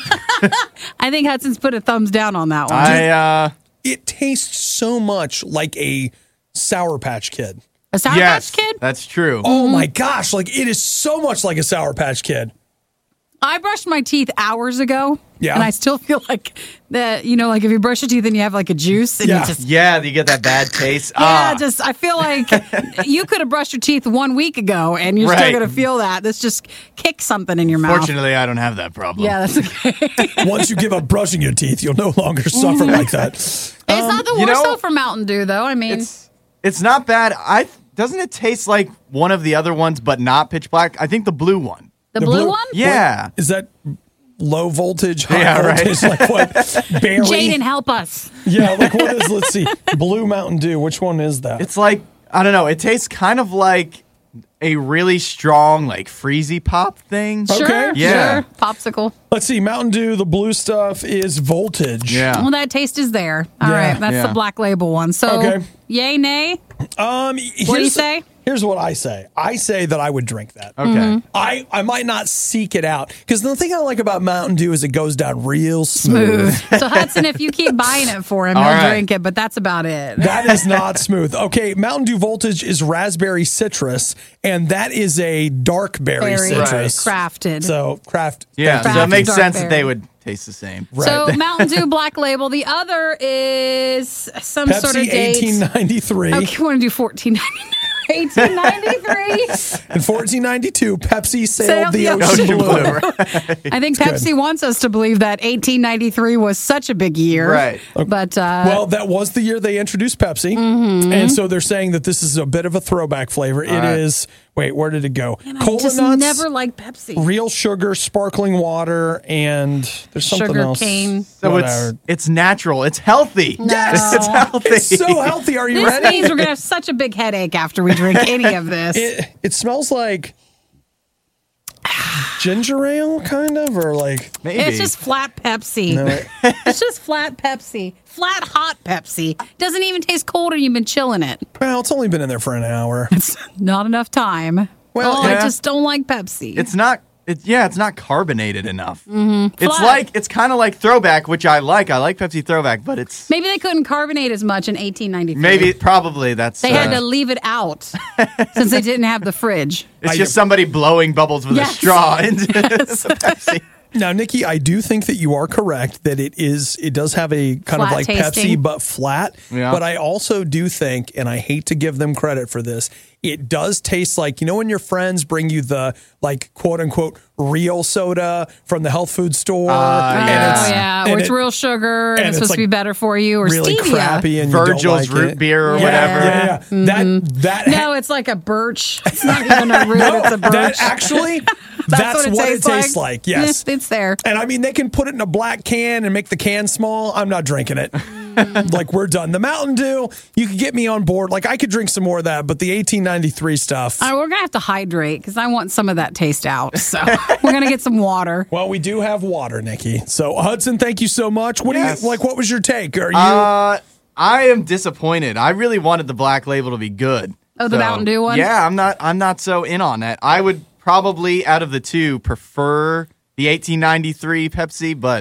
I think Hudson's put a thumbs down on that one. It tastes so much like a Sour Patch Kid. A Sour Yes, Patch Kid? that's true. Oh my gosh, like it is so much like a Sour Patch Kid. I brushed my teeth hours ago. Yeah. And I still feel like that, like if you brush your teeth and you have like a juice and you just Yeah, you get that bad taste. I feel like you could have brushed your teeth 1 week ago and you're still Right. going to feel that. This just kicks something in your mouth. Fortunately, I don't have that problem. Yeah, that's okay. Once you give up brushing your teeth, you'll no longer suffer like that. It's not the worst though for Mountain Dew, though. I mean, It's not bad. Doesn't it taste like one of the other ones, but not Pitch Black? I think the blue one. The blue one? Yeah. What, is that low voltage, high Yeah, right. voltage? Like what? Berry? Jaden, help us. Yeah, like what is, let's see, Blue Mountain Dew. Which one is that? It's like, I don't know. It tastes kind of like a really strong, like Freezy Pop thing. Sure, Yeah. sure. Popsicle. Let's see, Mountain Dew, the blue stuff is voltage. Yeah. Well, that taste is there. All Yeah. right, that's Yeah. the Black Label one. So, Okay. yay, nay? What do you say? Here's what I say. I say that I would drink that. Okay. Mm-hmm. I might not seek it out because the thing I like about Mountain Dew is it goes down real smooth. So, Hudson, if you keep buying it for him, All he'll right. drink it, but that's about it. That is not smooth. Okay, Mountain Dew Voltage is raspberry citrus, and that is a dark berry Berry. citrus. Crafted. So craft. Yeah, so it Craft makes dark sense that berry. they would taste the same. So, Mountain Dew Black Label. The other is some Pepsi sort of date. 1893 Okay, I want to do 1499. 1893. and 1492. Pepsi sailed Sailed the the ocean ocean blue. I think It's Pepsi wants us to believe that 1893 was such a big year. Right. But, Well, that was the year they introduced Pepsi, and so they're saying that this is a bit of a throwback flavor. It is. Wait, where did it go? man, I Cola just nuts, never liked Pepsi. real sugar, sparkling water, and there's something Sugar else. cane. So Whatever. it's natural. It's healthy. Yes, It's healthy. It's so healthy. Are you This ready? means we're going to have such a big headache after we drink any of this. It smells like ginger ale, kind of, or like Maybe. It's just flat Pepsi. No, it- It's just flat Pepsi. Flat hot Pepsi. Doesn't even taste cold and you've been chilling it. well, it's only been in there for an hour. Not enough time. Well, I yeah. just don't like Pepsi. It's not. It's not carbonated enough. Mm-hmm. It's kind of like Throwback, which I like. I like Pepsi Throwback, but it's Maybe they couldn't carbonate as much in 1893. probably that's. They had to leave it out since they didn't have the fridge. It's just somebody blowing bubbles with Yes. a straw into the Pepsi. Now, Nikki, I do think that you are correct that it does have a kind of Flat like tasting. Pepsi, but flat. Yeah. But I also do think, and I hate to give them credit for this, it does taste like, when your friends bring you the like quote unquote real soda from the health food store. Yeah, where it's real sugar and it's supposed to be better for you, or really stevia. crappy and you don't Virgil's like root it. beer or Yeah, whatever. Yeah, yeah. That No, it's like a birch. It's not even a root, no, it's a birch. that actually that's what it tastes like. Yes. It's there. And I mean, they can put it in a black can and make the can small. I'm not drinking it. Like, we're done. The Mountain Dew, you could get me on board. Like, I could drink some more of that, but the 1893 stuff. All right, we're going to have to hydrate because I want some of that taste out. So we're going to get some water. Well, we do have water, Nikki. So, Hudson, thank you so much. What do you like? What was your take? Are you? I am disappointed. I really wanted the Black Label to be good. Oh, the Mountain Dew one? Yeah, I'm not so in on that. I would probably, out of the two, prefer the 1893 Pepsi, but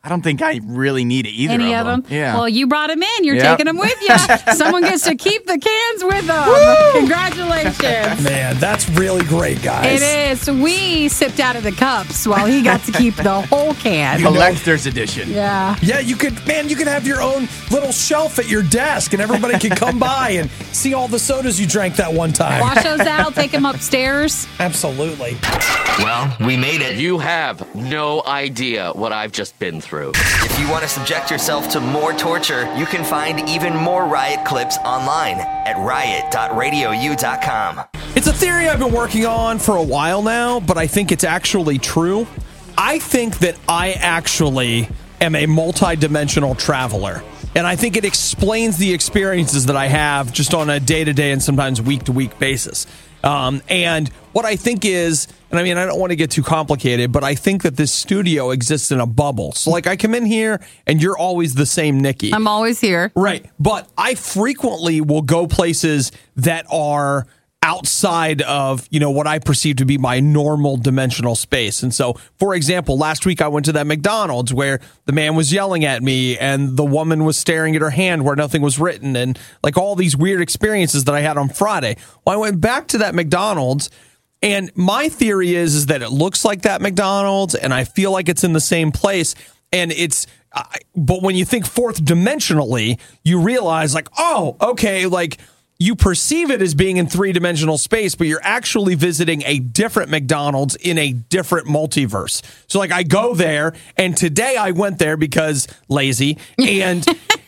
I don't think I really need either Any of them? Yeah. Well, you brought them in. You're Yep. taking them with you. Someone gets to keep the cans with them. Congratulations. Man, that's really great, guys. It is. So we sipped out of the cups while he got to keep the whole can. Collector's edition. Yeah. Yeah, you could have your own little shelf at your desk, and everybody could come by and see all the sodas you drank that one time. Wash those out, take them upstairs. Absolutely. Well, we made it. You have no idea what I've just been through. If you want to subject yourself to more torture, you can find even more Riot clips online at riot.radiou.com. It's a theory I've been working on for a while now, but I think it's actually true. I think that I actually am a multi-dimensional traveler. And I think it explains the experiences that I have just on a day-to-day and sometimes week-to-week basis. And what I think is, and I mean, I don't want to get too complicated, but I think that this studio exists in a bubble. So, like, I come in here and you're always the same Nikki. I'm always here. Right. But I frequently will go places that are outside of, what I perceive to be my normal dimensional space. And so, for example, last week I went to that McDonald's where the man was yelling at me and the woman was staring at her hand where nothing was written, and like all these weird experiences that I had on Friday. Well, I went back to that McDonald's, and my theory is that it looks like that McDonald's and I feel like it's in the same place. And but when you think fourth dimensionally, you realize like, oh, okay, like, you perceive it as being in three-dimensional space, but you're actually visiting a different McDonald's in a different multiverse. So, like, I go there, and today I went there because lazy, and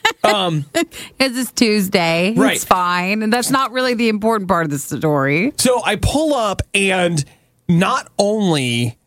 It's Tuesday. Right. It's fine. And that's not really the important part of the story. So I pull up, and not only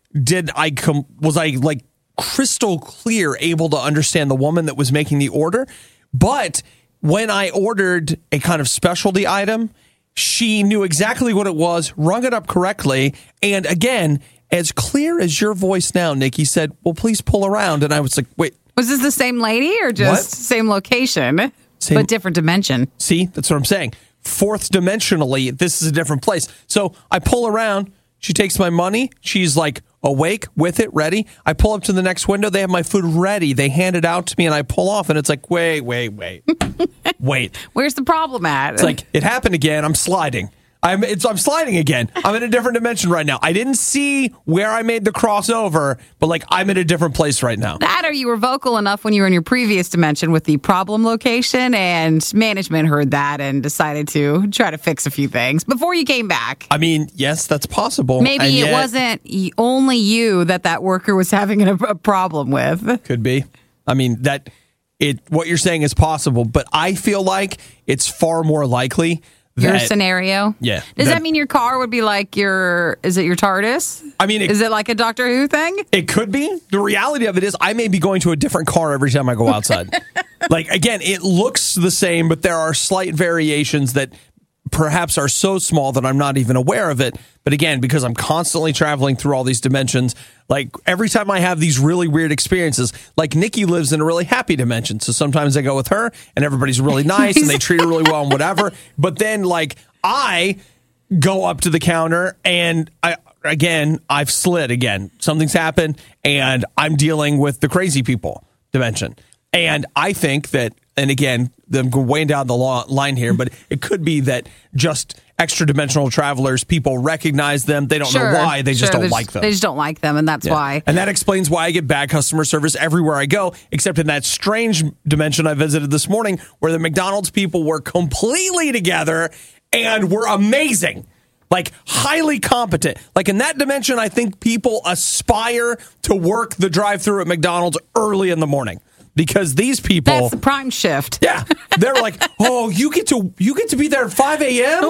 was I like crystal clear able to understand the woman that was making the order, but when I ordered a kind of specialty item, she knew exactly what it was, rung it up correctly, and again, as clear as your voice now, Nikki said, well, please pull around. And I was like, wait. Was this the same lady or just same location, but different dimension? See, that's what I'm saying. Fourth dimensionally, this is a different place. So I pull around. She takes my money. She's like awake with it, ready. I pull up to the next window. They have my food ready. They hand it out to me, and I pull off, and it's like, wait. Wait. Where's the problem at? It's like, it happened again. I'm sliding. I'm sliding again. I'm in a different dimension right now. I didn't see where I made the crossover, but like I'm in a different place right now. That or you were vocal enough when you were in your previous dimension with the problem location, and management heard that and decided to try to fix a few things before you came back. I mean, yes, that's possible. Maybe it wasn't only you that worker was having a problem with. Could be. I mean, what you're saying is possible, but I feel like it's far more likely. Your scenario? Yeah. Does that mean your car would be like is it your TARDIS? I mean, is it like a Doctor Who thing? It could be. The reality of it is I may be going to a different car every time I go outside. Like, again, it looks the same, but there are slight variations that perhaps are so small that I'm not even aware of it. But again, because I'm constantly traveling through all these dimensions, like every time I have these really weird experiences, like Nikki lives in a really happy dimension. So sometimes I go with her and everybody's really nice and they treat her really well and whatever. But then like I go up to the counter and I've slid again. Something's happened and I'm dealing with the crazy people dimension. And I think that, and again, I'm way down the line here, but it could be that just extra dimensional travelers, people recognize them. They don't know why. They just don't like them. They just don't like them, and that's why. And that explains why I get bad customer service everywhere I go, except in that strange dimension I visited this morning where the McDonald's people were completely together and were amazing. Like, highly competent. Like, in that dimension, I think people aspire to work the drive-thru at McDonald's early in the morning. Because these people... That's the prime shift. Yeah. They're like, oh, you get to be there at 5 a.m.?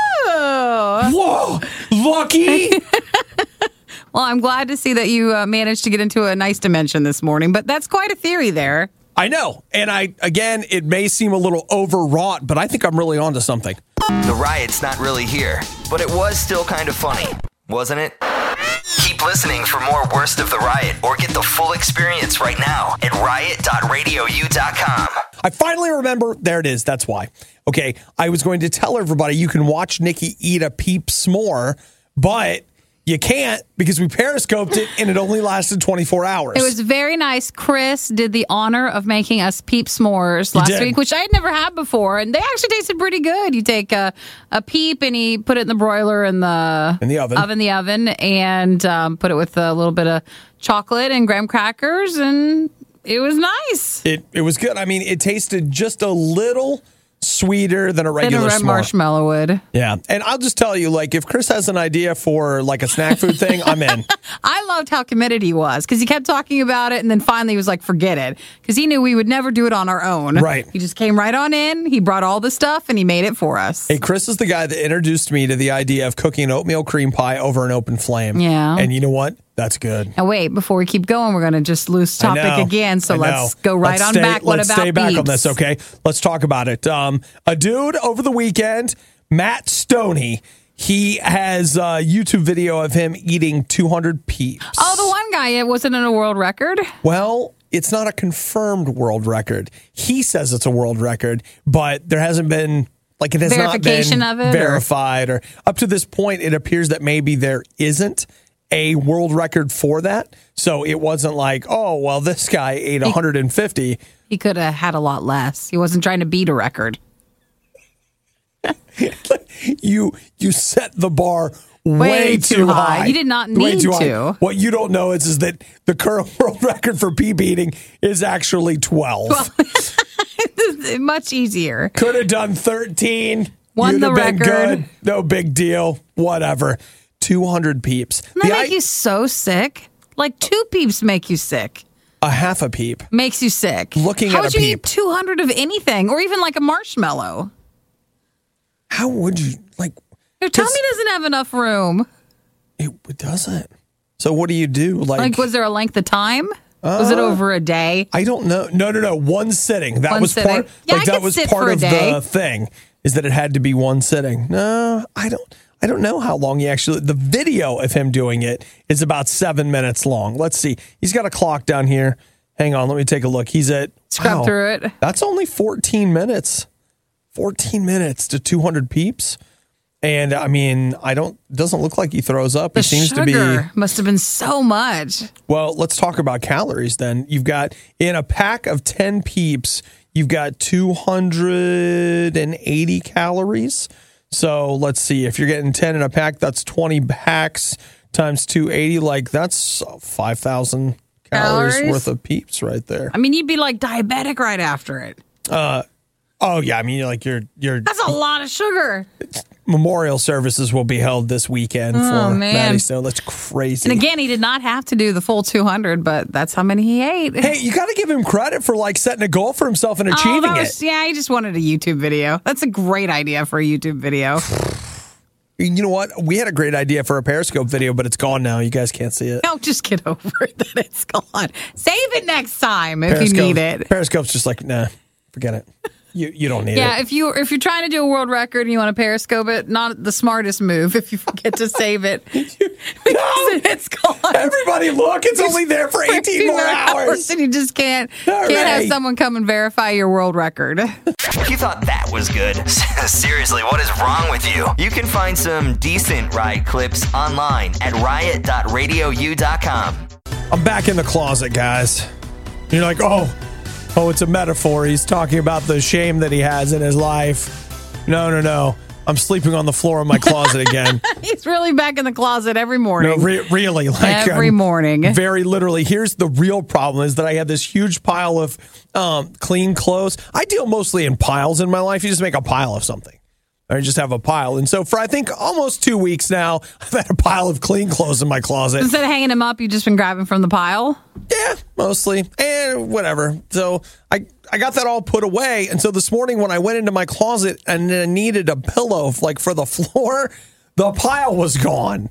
Whoa. Lucky. Well, I'm glad to see that you managed to get into a nice dimension this morning. But that's quite a theory there. I know. And it may seem a little overwrought, but I think I'm really onto something. The riot's not really here, but it was still kind of funny, wasn't it? Keep listening for more Worst of the Riot or get the full experience right now at riot.radiou.com. I finally remember. There it is. That's why. Okay. I was going to tell everybody you can watch Nikki eat a Peep s'more, but You can't because we periscoped it and it only lasted 24 hours. It was very nice. Chris did the honor of making us peep s'mores last week, which I had never had before, and they actually tasted pretty good. You take a peep and you put it in the broiler in the oven, and put it with a little bit of chocolate and graham crackers, and it was nice. It was good. I mean, it tasted just a little sweeter than a regular s'more. Marshmallow would. Yeah. And I'll just tell you, like, if Chris has an idea for like a snack food thing, I'm in. I loved how committed he was because he kept talking about it and then finally he was like, forget it. Because he knew we would never do it on our own. Right. He just came right on in. He brought all the stuff and he made it for us. Hey, Chris is the guy that introduced me to the idea of cooking oatmeal cream pie over an open flame. Yeah. And you know what? That's good. Now, wait, before we keep going, we're going to just lose topic again. So let's go right on back. What about stay back peeps? on this, okay? Let's talk about it. A dude over the weekend, Matt Stoney, he has a YouTube video of him eating 200 peeps. Oh, the one guy, it wasn't in a world record? Well, it's not a confirmed world record. He says it's a world record, but there hasn't been, like, it has verification not been of it, verified. Or up to this point, it appears that maybe there isn't a world record for that. So it wasn't like, oh, well, this guy ate 150. He could have had a lot less. He wasn't trying to beat a record. You set the bar way too high. You did not need to. High. What you don't know is that the current world record for peep eating is actually 12. Well, much easier. Could have done 13. Won the been record. Good. No big deal. Whatever. 200 peeps. Doesn't that make you so sick? Like 2 peeps make you sick. A half a peep makes you sick. Looking How at a would you peep. eat 200 of anything, or even like a marshmallow? How would you like? Your tummy doesn't have enough room. It doesn't. So what do you do? Like was there a length of time? Was it over a day? I don't know. No. One sitting. That was sitting. part. Yeah, like I that could was sit part for a of day. the thing. Is that it had to be one sitting? No, I don't know how long he actually. The video of him doing it is about 7 minutes long. Let's see. He's got a clock down here. Hang on. Let me take a look. He's at scrub through it. That's only 14 minutes. 14 minutes to 200 peeps. And I mean, doesn't look like he throws up. The He seems sugar to be. must have been so much. Well, let's talk about calories then. You've got, in a pack of 10 peeps, you've got 280 calories. So let's see. If you're getting 10 in a pack, that's 20 packs times 280. Like, that's 5,000 calories worth of peeps right there. I mean, you'd be like diabetic right after it. Oh yeah, I mean, you're. That's a lot of sugar. Memorial services will be held this weekend for Maddie Stone. That's crazy. And again, he did not have to do the full 200, but that's how many he ate. Hey, you got to give him credit for like setting a goal for himself and achieving it. Yeah, he just wanted a YouTube video. That's a great idea for a YouTube video. You know what? We had a great idea for a Periscope video, but it's gone now. You guys can't see it. No, just get over it that it's gone. Save it next time if you need it. Periscope's just like, nah, forget it. You don't need it. Yeah, if you're trying to do a world record and you want to Periscope it, not the smartest move if you forget to save it. Because it's gone. Everybody look, it's only there for 18 more hours. And you just can't have someone come and verify your world record. You thought that was good? Seriously, what is wrong with you? You can find some decent Riot clips online at riot.radiou.com. I'm back in the closet, guys. You're like, oh, it's a metaphor. He's talking about the shame that he has in his life. No. I'm sleeping on the floor in my closet again. He's really back in the closet every morning. No, really. Like, every morning. Very literally. Here's the real problem is that I had this huge pile of clean clothes. I deal mostly in piles in my life. You just make a pile of something. Or just have a pile. And so for, I think, almost 2 weeks now, I've had a pile of clean clothes in my closet. Instead of hanging them up, you've just been grabbing from the pile? Yeah, mostly. And whatever. So I got that all put away. And so this morning when I went into my closet and I needed a pillow like for the floor, the pile was gone.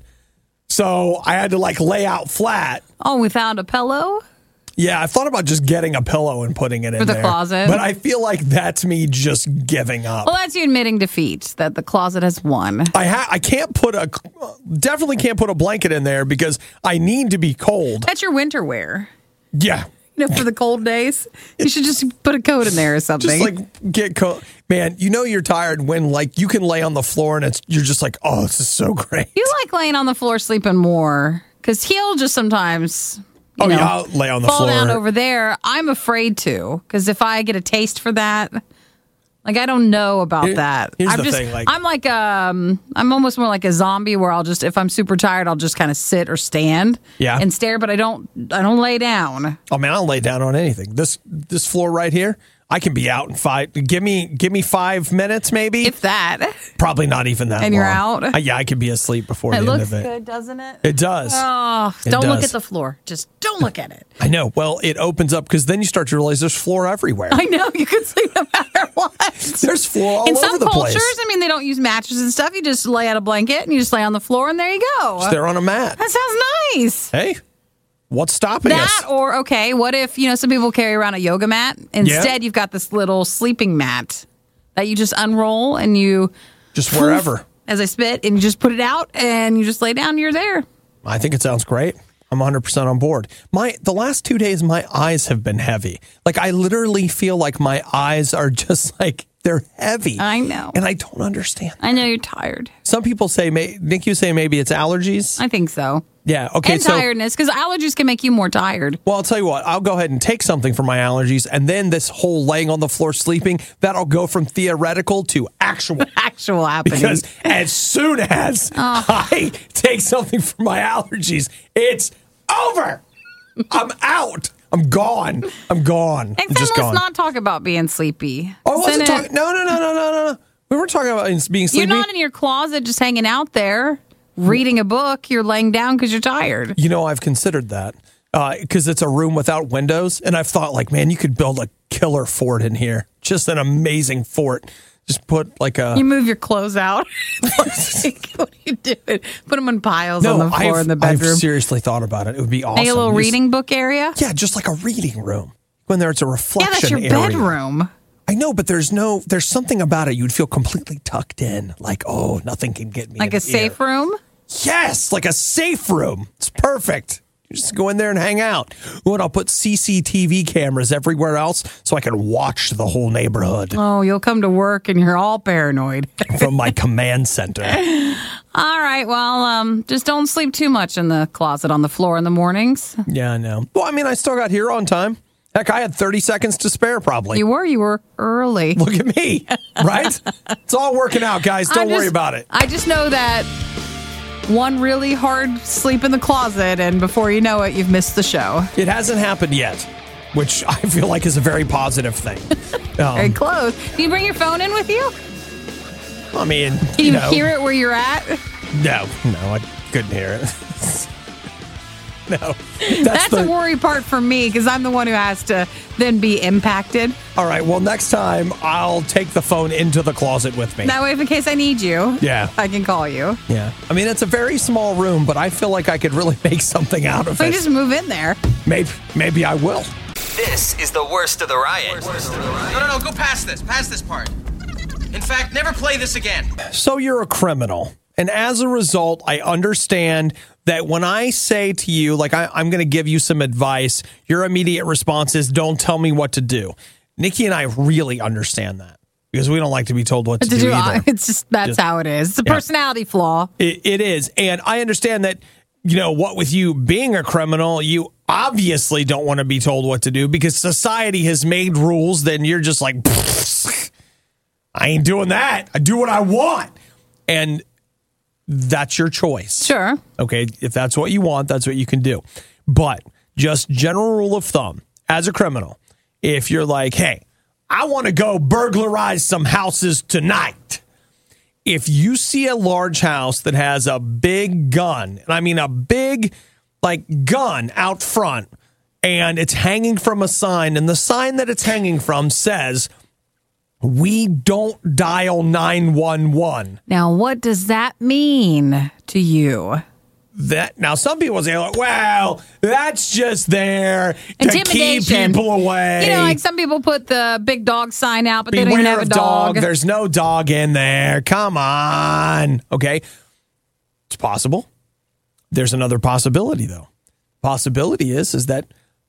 So I had to like lay out flat. Oh, without a pillow? Yeah, I thought about just getting a pillow and putting it in for the there. closet. But I feel like that's me just giving up. Well, that's you admitting defeat, that the closet has won. I definitely can't put a blanket in there because I need to be cold. That's your winter wear. Yeah. for the cold days. You should just put a coat in there or something. Just like get coat. Man, you know you're tired when like you can lay on the floor and you're just like, oh, this is so great. You like laying on the floor sleeping more because he'll just sometimes I'll lay on the fall floor. down over there. I'm afraid to because if I get a taste for that, like I don't know about that. Here's I'm the just, thing, like- I'm like I'm almost more like a zombie where I'll just if I'm super tired I'll just kind of sit or stand and stare, but I don't lay down. Oh man, I'll lay down on anything. This floor right here, I can be out in 5. Give me 5 minutes, maybe. If that. Probably not even that. And long. you're out? Yeah, I could be asleep before the end looks of it. good, doesn't it? It does. Oh, It don't look does. at the floor. Just don't look at it. I know. Well, it opens up because then you start to realize there's floor everywhere. I know. You could sleep no matter what. There's floor all In over some the cultures, place. I mean, they don't use mattresses and stuff. You just lay out a blanket and you just lay on the floor and there you go. Just there on a mat. That sounds nice. Hey, what's stopping us? That or, okay, what if, some people carry around a yoga mat? Instead, you've got this little sleeping mat that you just unroll and you... Just wherever. As I spit, and you just put it out and you just lay down and you're there. I think it sounds great. I'm 100% on board. The last 2 days, my eyes have been heavy. Like, I literally feel like my eyes are just like, they're heavy. I know. And I don't understand. I know you're tired. Some people say, Nick, you say maybe it's allergies? I think so. Yeah, okay. And tiredness, because allergies can make you more tired. Well, I'll tell you what, I'll go ahead and take something for my allergies, and then this whole laying on the floor sleeping, that'll go from theoretical to actual. Actual happening. Because as soon as I take something for my allergies, it's over. I'm out. I'm gone. I'm And just let's gone. not talk about being sleepy. I wasn't talking. No. We weren't talking about being sleepy. You're not in your closet just hanging out there reading a book. You're laying down because you're tired. I've considered that because it's a room without windows. And I've thought, like, man, you could build a killer fort in here. Just an amazing fort. Just put like a... You move your clothes out. What are you doing? Put them in piles on the floor in the bedroom. I've seriously thought about it. It would be awesome. Make a little reading book area? Yeah, just like a reading room. When it's a reflection Yeah, that's your area. bedroom. I know, but there's something about it. You'd feel completely tucked in. Like, oh, nothing can get me. Like a safe room? Yes, like a safe room. It's perfect. You just go in there and hang out. And I'll put CCTV cameras everywhere else so I can watch the whole neighborhood Oh, you'll come to work and you're all paranoid. from my command center. All right, well, just don't sleep too much in the closet on the floor in the mornings. Yeah, I know. Well, I mean, I still got here on time. Heck, I had 30 seconds to spare probably. You were early. Look at me, right? It's all working out, guys. Don't worry about it. I just know that one really hard sleep in the closet, and before you know it, you've missed the show. It hasn't happened yet, which I feel like is a very positive thing. Very close. Do you bring your phone in with you? I mean, Can you hear it where you're at? No, I couldn't hear it. No. That's the worry part for me because I'm the one who has to then be impacted. All right, well, next time I'll take the phone into the closet with me. That way, if in case I need you, Yeah. I can call you. Yeah. I mean, it's a very small room, but I feel like I could really make something out of So it. you just move in there. Maybe I will. This is the worst of the riot. No, go past this part. In fact, never play this again. So you're a criminal. And as a result, I understand that when I say to you, like, I'm going to give you some advice, your immediate response is, don't tell me what to do. Nikki and I really understand that because we don't like to be told what to do either. It's just, that's how it is. It's a personality flaw. It is. And I understand that, what with you being a criminal, you obviously don't want to be told what to do because society has made rules. Then you're just like, I ain't doing that. I do what I want. And that's your choice. Sure. Okay. If that's what you want, that's what you can do. But just general rule of thumb, as a criminal, if you're like, hey, I want to go burglarize some houses tonight. If you see a large house that has a big gun, and I mean a big, gun out front, and it's hanging from a sign, and the sign that it's hanging from says, we don't dial 911. Now, what does that mean to you? Now, some people say, well, that's just there to keep people away. Like some people put the big dog sign out, but they don't even Beware have a of dog. There's no dog in there. Come on. Okay. It's possible. There's another possibility, though. Possibility is that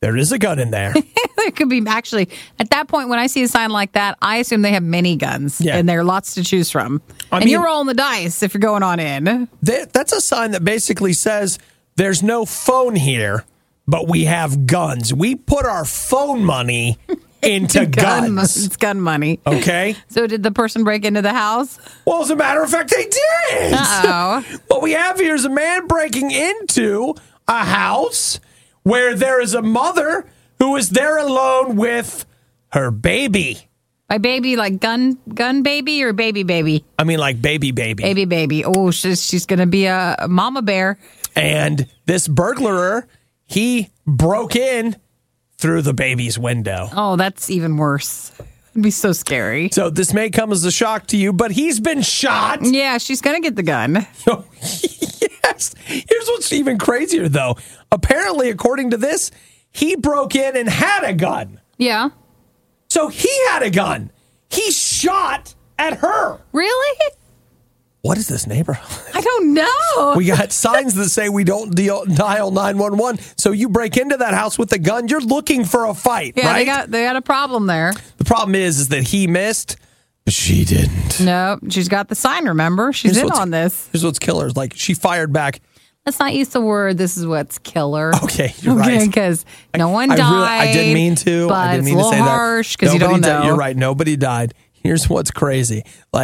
There is a gun in there. There could be actually, at that point, when I see a sign like that, I assume they have many guns and there are lots to choose from. And you're rolling the dice if you're going on in. That's a sign that basically says there's no phone here, but we have guns. We put our phone money into guns. It's gun money. Okay. So did the person break into the house? Well, as a matter of fact, they did. Uh-oh. What we have here is a man breaking into a house where there is a mother who is there alone with her baby. By baby, like gun baby or baby? I mean, like baby. Baby. Oh, she's going to be a mama bear. And this burglar, he broke in through the baby's window. Oh, that's even worse. It'd be so scary. So this may come as a shock to you, but he's been shot. Yeah, she's going to get the gun. Yes. Here's what's even crazier, though. Apparently, according to this, he broke in and had a gun. Yeah. So he had a gun. He shot at her. Really? What is this neighborhood? I don't know. We got signs that say we don't dial 911. So you break into that house with a gun, you're looking for a fight, yeah, right? They got a problem there. The problem is that he missed, but she didn't. No, she's got the sign, remember? She's in on this. Here's what's killer. Like, she fired back. Let's not use the word, this is what's killer. Okay, you're right. Because no one died. I didn't mean to. But I didn't mean it's a to say little that. harsh because you don't know. You're right. Nobody died. Here's what's crazy.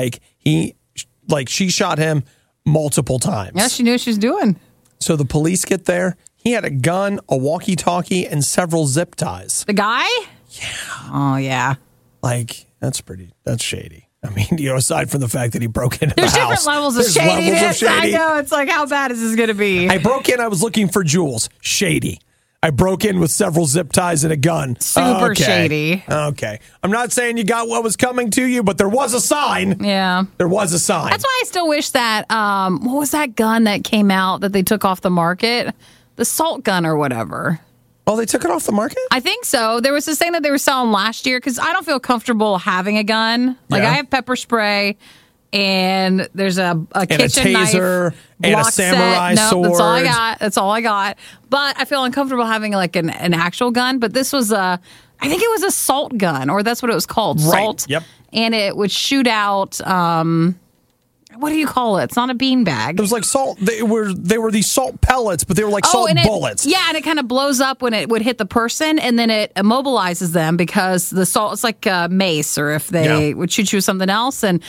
She shot him multiple times. Yeah, she knew what she was doing. So the police get there. He had a gun, a walkie-talkie, and several zip ties. The guy? Yeah. Oh, yeah. That's shady. I mean, aside from the fact that he broke into There's the house. There's different levels of shadiness. I know. It's like, how bad is this going to be? I broke in. I was looking for jewels. Shady. I broke in with several zip ties and a gun. Super shady. Okay. I'm not saying you got what was coming to you, but there was a sign. Yeah. There was a sign. That's why I still wish that, what was that gun that came out that they took off the market? The salt gun or whatever. Oh, they took it off the market? I think so. There was this thing that they were selling last year because I don't feel comfortable having a gun. Like, I have pepper spray, and there's a kitchen taser, knife, and a samurai sword. That's all I got. But I feel uncomfortable having like an actual gun. But this was I think it was a salt gun, or that's what it was called, salt. Yep. And it would shoot out. What do you call it? It's not a beanbag. It was like salt. They were these salt pellets, but they were like salt bullets. And it kind of blows up when it would hit the person, and then it immobilizes them because the salt. It's like mace, or if they would shoot you with something else. And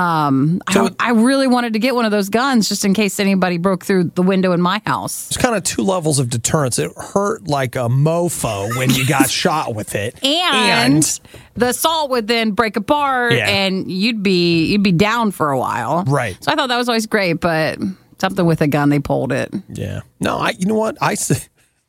I really wanted to get one of those guns just in case anybody broke through the window in my house. There's kind of two levels of deterrence. It hurt like a mofo when you got shot with it, and the salt would then break apart, and you'd be down for a while. Right. So I thought that was always great, but something with a gun, they pulled it. Yeah. No, you know what? I say.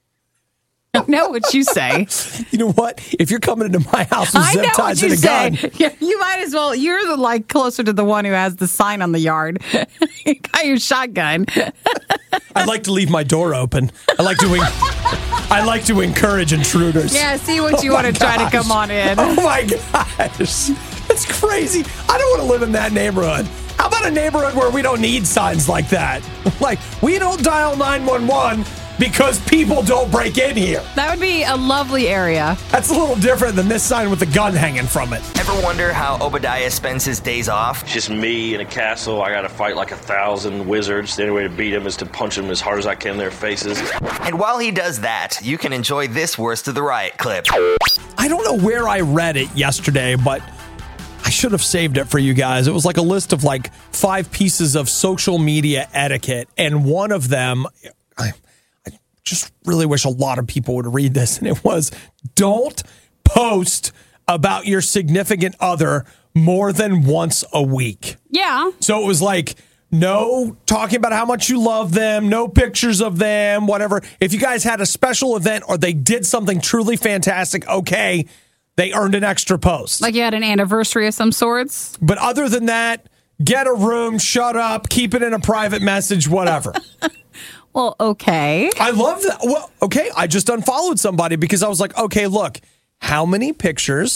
I know what you say. You know what? If you're coming into my house with zip ties and a gun. Yeah, you might as well. You're closer to the one who has the sign on the yard. You got your shotgun. I like to leave my door open. I like to encourage intruders. Yeah, see what you want to try to come on in. Oh my gosh. That's crazy. I don't want to live in that neighborhood. How about a neighborhood where we don't need signs like that? Like, we don't dial 911 because people don't break in here. That would be a lovely area. That's a little different than this sign with the gun hanging from it. Ever wonder how Obadiah spends his days off? Just me in a castle. I got to fight like 1,000 wizards. The only way to beat them is to punch them as hard as I can in their faces. And while he does that, you can enjoy this Worst of the Riot clip. I don't know where I read it yesterday, but I should have saved it for you guys. It was like a list of 5 pieces of social media etiquette, and one of them, I just really wish a lot of people would read this, and it was, don't post about your significant other more than once a week. Yeah. So it was like, no talking about how much you love them, no pictures of them, whatever. If you guys had a special event or they did something truly fantastic, okay, they earned an extra post. Like you had an anniversary of some sorts? But other than that, get a room, shut up, keep it in a private message, whatever. Well, okay. I love that. Well, okay, I just unfollowed somebody because I was like, okay, look, how many pictures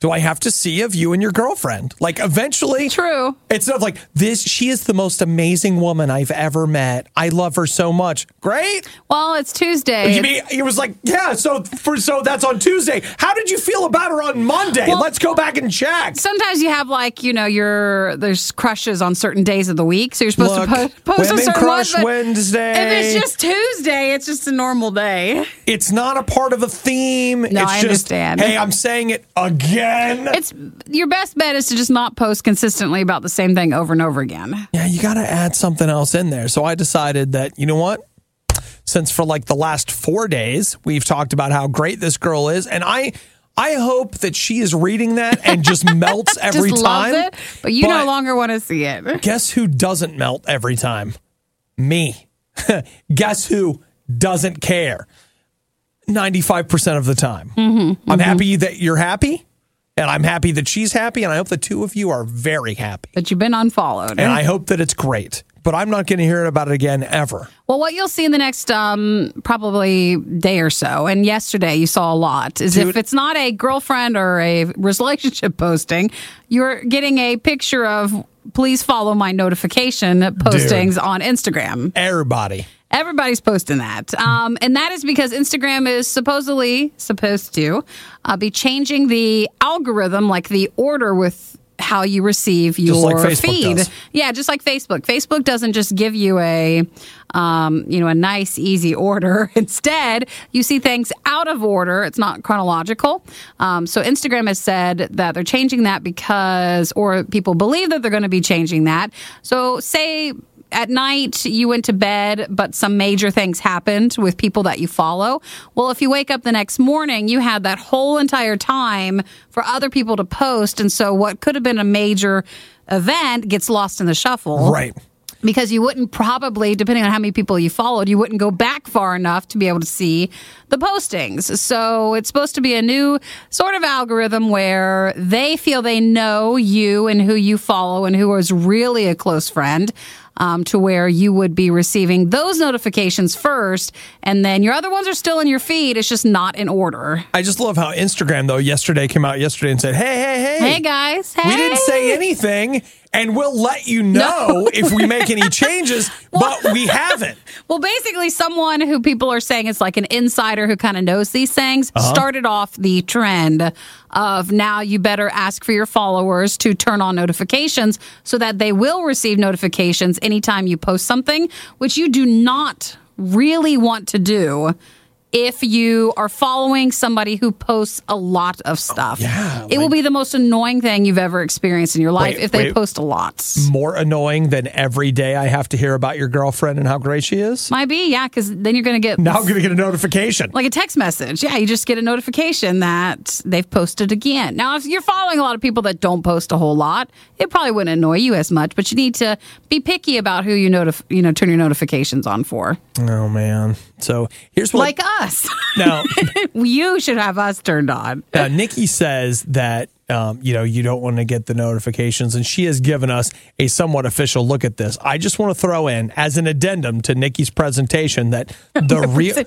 do I have to see of you and your girlfriend? Like, eventually. True. It's not like this. She is the most amazing woman I've ever met. I love her so much. Great. Well, it's Tuesday. You mean, it was like, yeah, so that's on Tuesday. How did you feel about her on Monday? Well, let's go back and check. Sometimes you have there's crushes on certain days of the week, so you're supposed to post a Women certain Crush one, but Wednesday. if it's just Tuesday, it's just a normal day. It's not a part of a theme. No, I understand. Hey, I'm saying it again. It's your best bet is to just not post consistently about the same thing over and over again. Yeah, you got to add something else in there. So I decided that, you know what? Since for like the last 4 days, we've talked about how great this girl is, and I hope that she is reading that and just melts every just time. Loves it, but you no longer want to see it. Guess who doesn't melt every time? Me. Guess who doesn't care? 95% of the time. I'm happy that you're happy. And I'm happy that she's happy, and I hope the two of you are very happy. That you've been unfollowed. And I hope that it's great. But I'm not going to hear about it again ever. Well, what you'll see in the next probably day or so, and yesterday you saw a lot, is if it's not a girlfriend or a relationship posting, you're getting a picture of please follow my notification postings on Instagram. Everybody's posting that. And that is because Instagram is supposed to be changing the algorithm, like the order with how you receive your feed. Does. Yeah, just like Facebook. Facebook doesn't just give you a nice, easy order. Instead, you see things out of order. It's not chronological. So Instagram has said that they're changing that or people believe that they're going to be changing that. So say at night you went to bed, but some major things happened with people that you follow. Well, if you wake up the next morning, you had that whole entire time for other people to post. And so what could have been a major event gets lost in the shuffle. Right. Because you wouldn't probably, depending on how many people you followed, you wouldn't go back far enough to be able to see the postings. So it's supposed to be a new sort of algorithm where they feel they know you and who you follow and who is really a close friend. To where you would be receiving those notifications first, and then your other ones are still in your feed. It's just not in order. I just love how Instagram, though, came out yesterday and said, hey, guys, we didn't say anything, and we'll let you know if we make any changes, but we haven't. Well, basically, someone who people are saying is like an insider who kind of knows these things started off the trend of now you better ask for your followers to turn on notifications so that they will receive notifications anytime you post something, which you do not really want to do if you are following somebody who posts a lot of stuff. It will be the most annoying thing you've ever experienced in your life if they post a lot. More annoying than every day I have to hear about your girlfriend and how great she is? Might be, yeah, because then you're going to get... Now I'm going to get a notification. Like a text message. Yeah, you just get a notification that they've posted again. Now, if you're following a lot of people that don't post a whole lot, it probably wouldn't annoy you as much, but you need to be picky about who you turn your notifications on for. Oh, man. So here's what... Like us. Now, you should have us turned on. Now, Nikki says that, you don't want to get the notifications, and she has given us a somewhat official look at this. I just want to throw in, as an addendum to Nikki's presentation, that the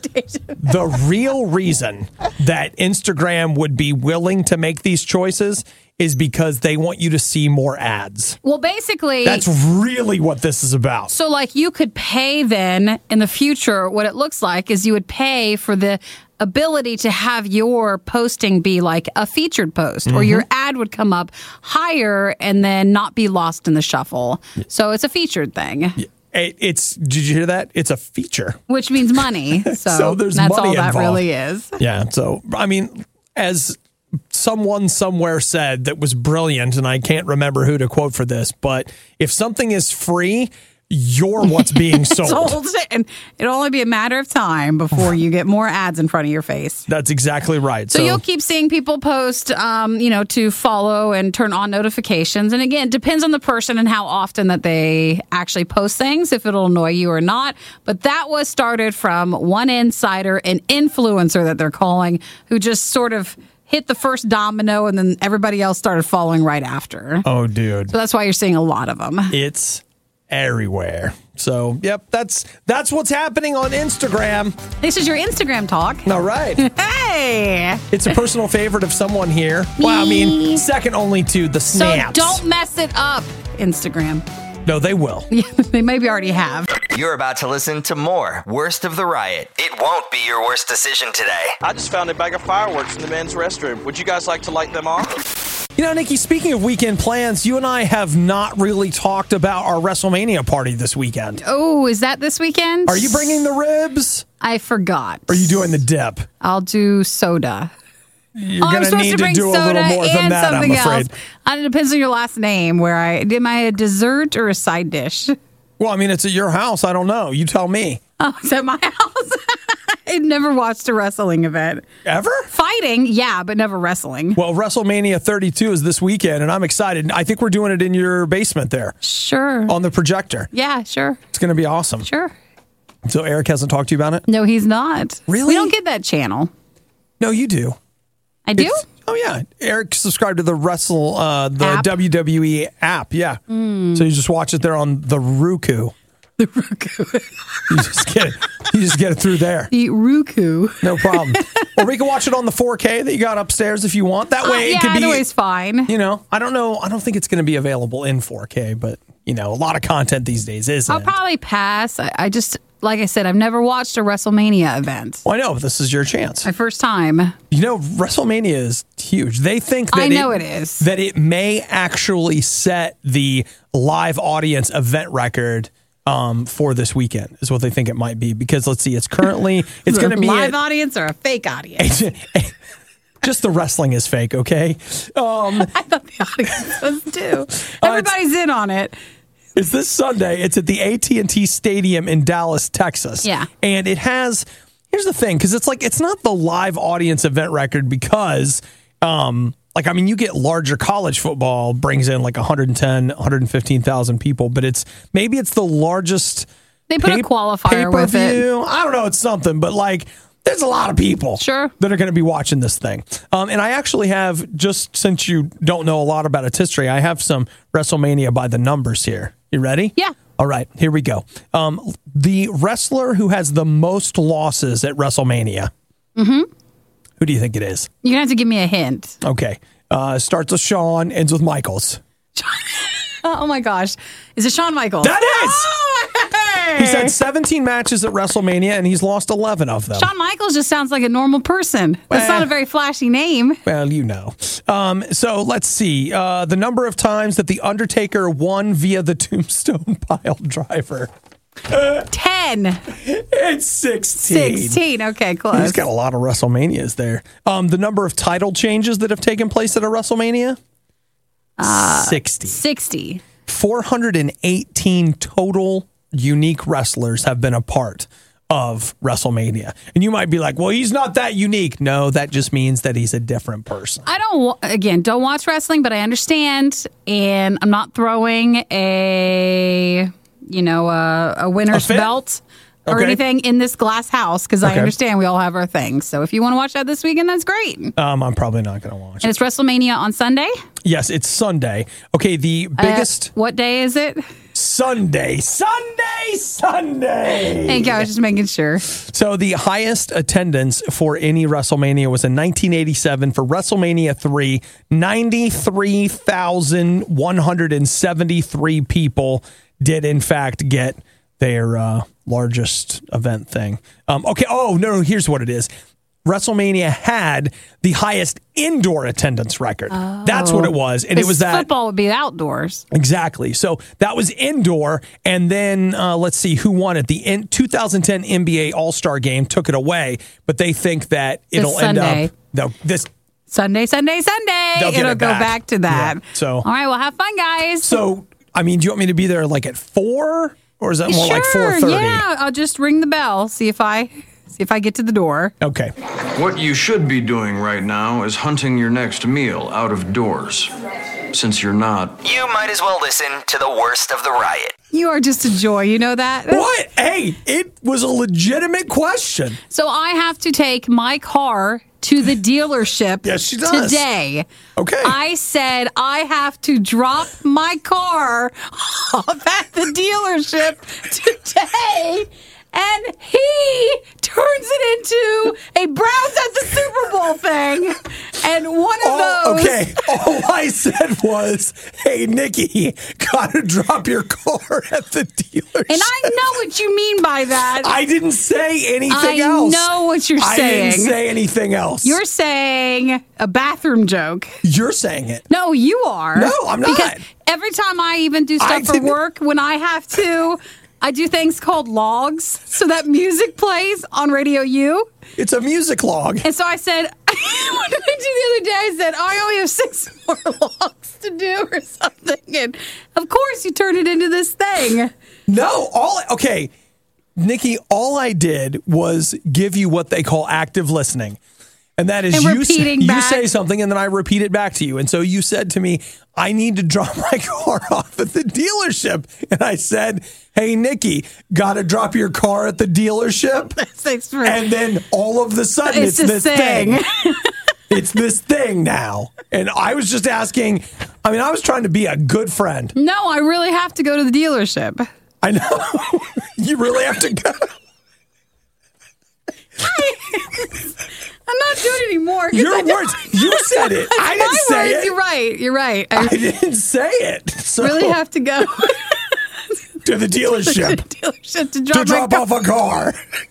real reason that Instagram would be willing to make these choices is because they want you to see more ads. Well, basically... That's really what this is about. So, like, you could pay then, in the future, what it looks like is you would pay for the ability to have your posting be like a featured post, or your ad would come up higher and then not be lost in the shuffle. So it's a featured thing. Did you hear that? It's a feature. Which means money. So there's that's money all that involved. really is. Yeah. So, I mean, as someone somewhere said that was brilliant, and I can't remember who to quote for this, but if something is free, you're what's being sold. And it'll only be a matter of time before you get more ads in front of your face. That's exactly right. So you'll keep seeing people post, to follow and turn on notifications. And again, it depends on the person and how often that they actually post things, if it'll annoy you or not. But that was started from one insider, an influencer that they're calling, who just sort of hit the first domino, and then everybody else started following right after. Oh, dude. So that's why you're seeing a lot of them. It's everywhere. So, yep, that's what's happening on Instagram. This is your Instagram talk. All right. Hey. It's a personal favorite of someone here. Well, I mean, second only to the snaps. So don't mess it up, Instagram. No, they will. Yeah, they maybe already have. You're about to listen to more Worst of the Riot. It won't be your worst decision today. I just found a bag of fireworks in the men's restroom. Would you guys like to light them off? You know, Nikki, speaking of weekend plans, you and I have not really talked about our WrestleMania party this weekend. Oh, is that this weekend? Are you bringing the ribs? I forgot. Or are you doing the dip? I'll do soda. You're going to need to do a little more than that, I'm afraid. It depends on your last name. Am I a dessert or a side dish? Well, I mean, it's at your house. I don't know. You tell me. Oh, it's at my house? I've never watched a wrestling event. Ever? Fighting, yeah, but never wrestling. Well, WrestleMania 32 is this weekend, and I'm excited. I think we're doing it in your basement there. Sure. On the projector. Yeah, sure. It's going to be awesome. Sure. So Eric hasn't talked to you about it? No, he's not. Really? We don't get that channel. No, you do. I do? Oh, yeah. Eric subscribed to the WWE app. Yeah. So you just watch it there on the Roku. The Roku. You just get it through there. The Roku. No problem. Or we can watch it on the 4K that you got upstairs if you want. That way it could be. That way's fine. You know, I don't know. I don't think it's going to be available in 4K, but, you know, a lot of content these days isn't. I'll probably pass. I just, like I said, I've never watched a WrestleMania event. Well, I know, but this is your chance. My first time. You know, WrestleMania is huge. They think that it is. That it may actually set the live audience event record for this weekend is what they think it might be, because let's see, it's currently it's going to be live audience or a fake audience. Just the wrestling is fake, okay? I thought the audience was too. Everybody's in on it. It's this Sunday. It's at the AT&T Stadium in Dallas, Texas. Yeah, and it has. Here's the thing, because it's not the live audience event record because. You get larger college football brings in like 110, 115,000 people, but it's the largest. They put a qualifier with it. I don't know. It's something, but there's a lot of people that are going to be watching this thing. And I actually have, just since you don't know a lot about its history, I have some WrestleMania by the numbers here. You ready? Yeah. All right, here we go. The wrestler who has the most losses at WrestleMania. Mm-hmm. Who do you think it is? You're going to have to give me a hint. Okay. Starts with Shawn, ends with Michaels. Oh, my gosh. Is it Shawn Michaels? That is! Oh, hey! He's had 17 matches at WrestleMania, and he's lost 11 of them. Shawn Michaels just sounds like a normal person. That's not a very flashy name. Well, you know. So let's see. The number of times that The Undertaker won via the Tombstone Pile Driver. 10. It's 16. 16. Okay, close. He's got a lot of WrestleManias there. The number of title changes that have taken place at a WrestleMania? 60. 60. 418 total unique wrestlers have been a part of WrestleMania. And you might be like, well, he's not that unique. No, that just means that he's a different person. I don't watch wrestling, but I understand. And I'm not throwing a winner's belt or anything in this glass house, because I understand we all have our things. So if you want to watch that this weekend, that's great. I'm probably not going to watch it. And it's WrestleMania on Sunday? Yes, it's Sunday. Okay, the biggest... what day is it? Sunday. Thank you. I was just making sure. So the highest attendance for any WrestleMania was in 1987 for WrestleMania 3. 93,173 people did, in fact, get their largest event thing. Here's what it is. WrestleMania had the highest indoor attendance record. Oh. That's what it was. And it was that football would be outdoors. Exactly. So that was indoor. And then let's see who won it. The 2010 NBA All-Star Game took it away, but they think that it'll end up this Sunday. It'll go back to that. Yeah. So all right, well, have fun, guys. So do you want me to be there at 4, or is that more like 4:30? Yeah, I'll just ring the bell. See if I get to the door. Okay. What you should be doing right now is hunting your next meal out of doors. Since you're not, you might as well listen to the Worst of the Riot. You are just a joy. You know that? What? Hey, it was a legitimate question. So I have to take my car to the dealership Yes, she does. today. Okay. I said I have to drop my car off at the dealership today. And he turns it into a Browns at the Super Bowl thing. And one of those. Okay. All I said was, hey, Nikki, gotta drop your car at the dealership. And I know what you mean by that. I didn't say anything else. I know what you're saying. I didn't say anything else. You're saying a bathroom joke. You're saying it. No, you are. No, I'm not. Because every time I even do stuff for work, when I have to, I do things called logs. So that music plays on Radio U. It's a music log. And so I said, what did I do the other day? I said, I only have 6 more logs to do or something. And of course you turn it into this thing. No, okay, Nikki, all I did was give you what they call active listening. And that is you say something and then I repeat it back to you. And so you said to me, I need to drop my car off at the dealership. And I said, hey, Nikki, got to drop your car at the dealership? And then all of a sudden it's this thing. It's this thing now. And I was just asking, I was trying to be a good friend. No, I really have to go to the dealership. I know. You really have to go. I'm not doing it anymore. Your words. You said it. I didn't say it. You're right. I didn't say it. So really have to go to the dealership. To drop off a car.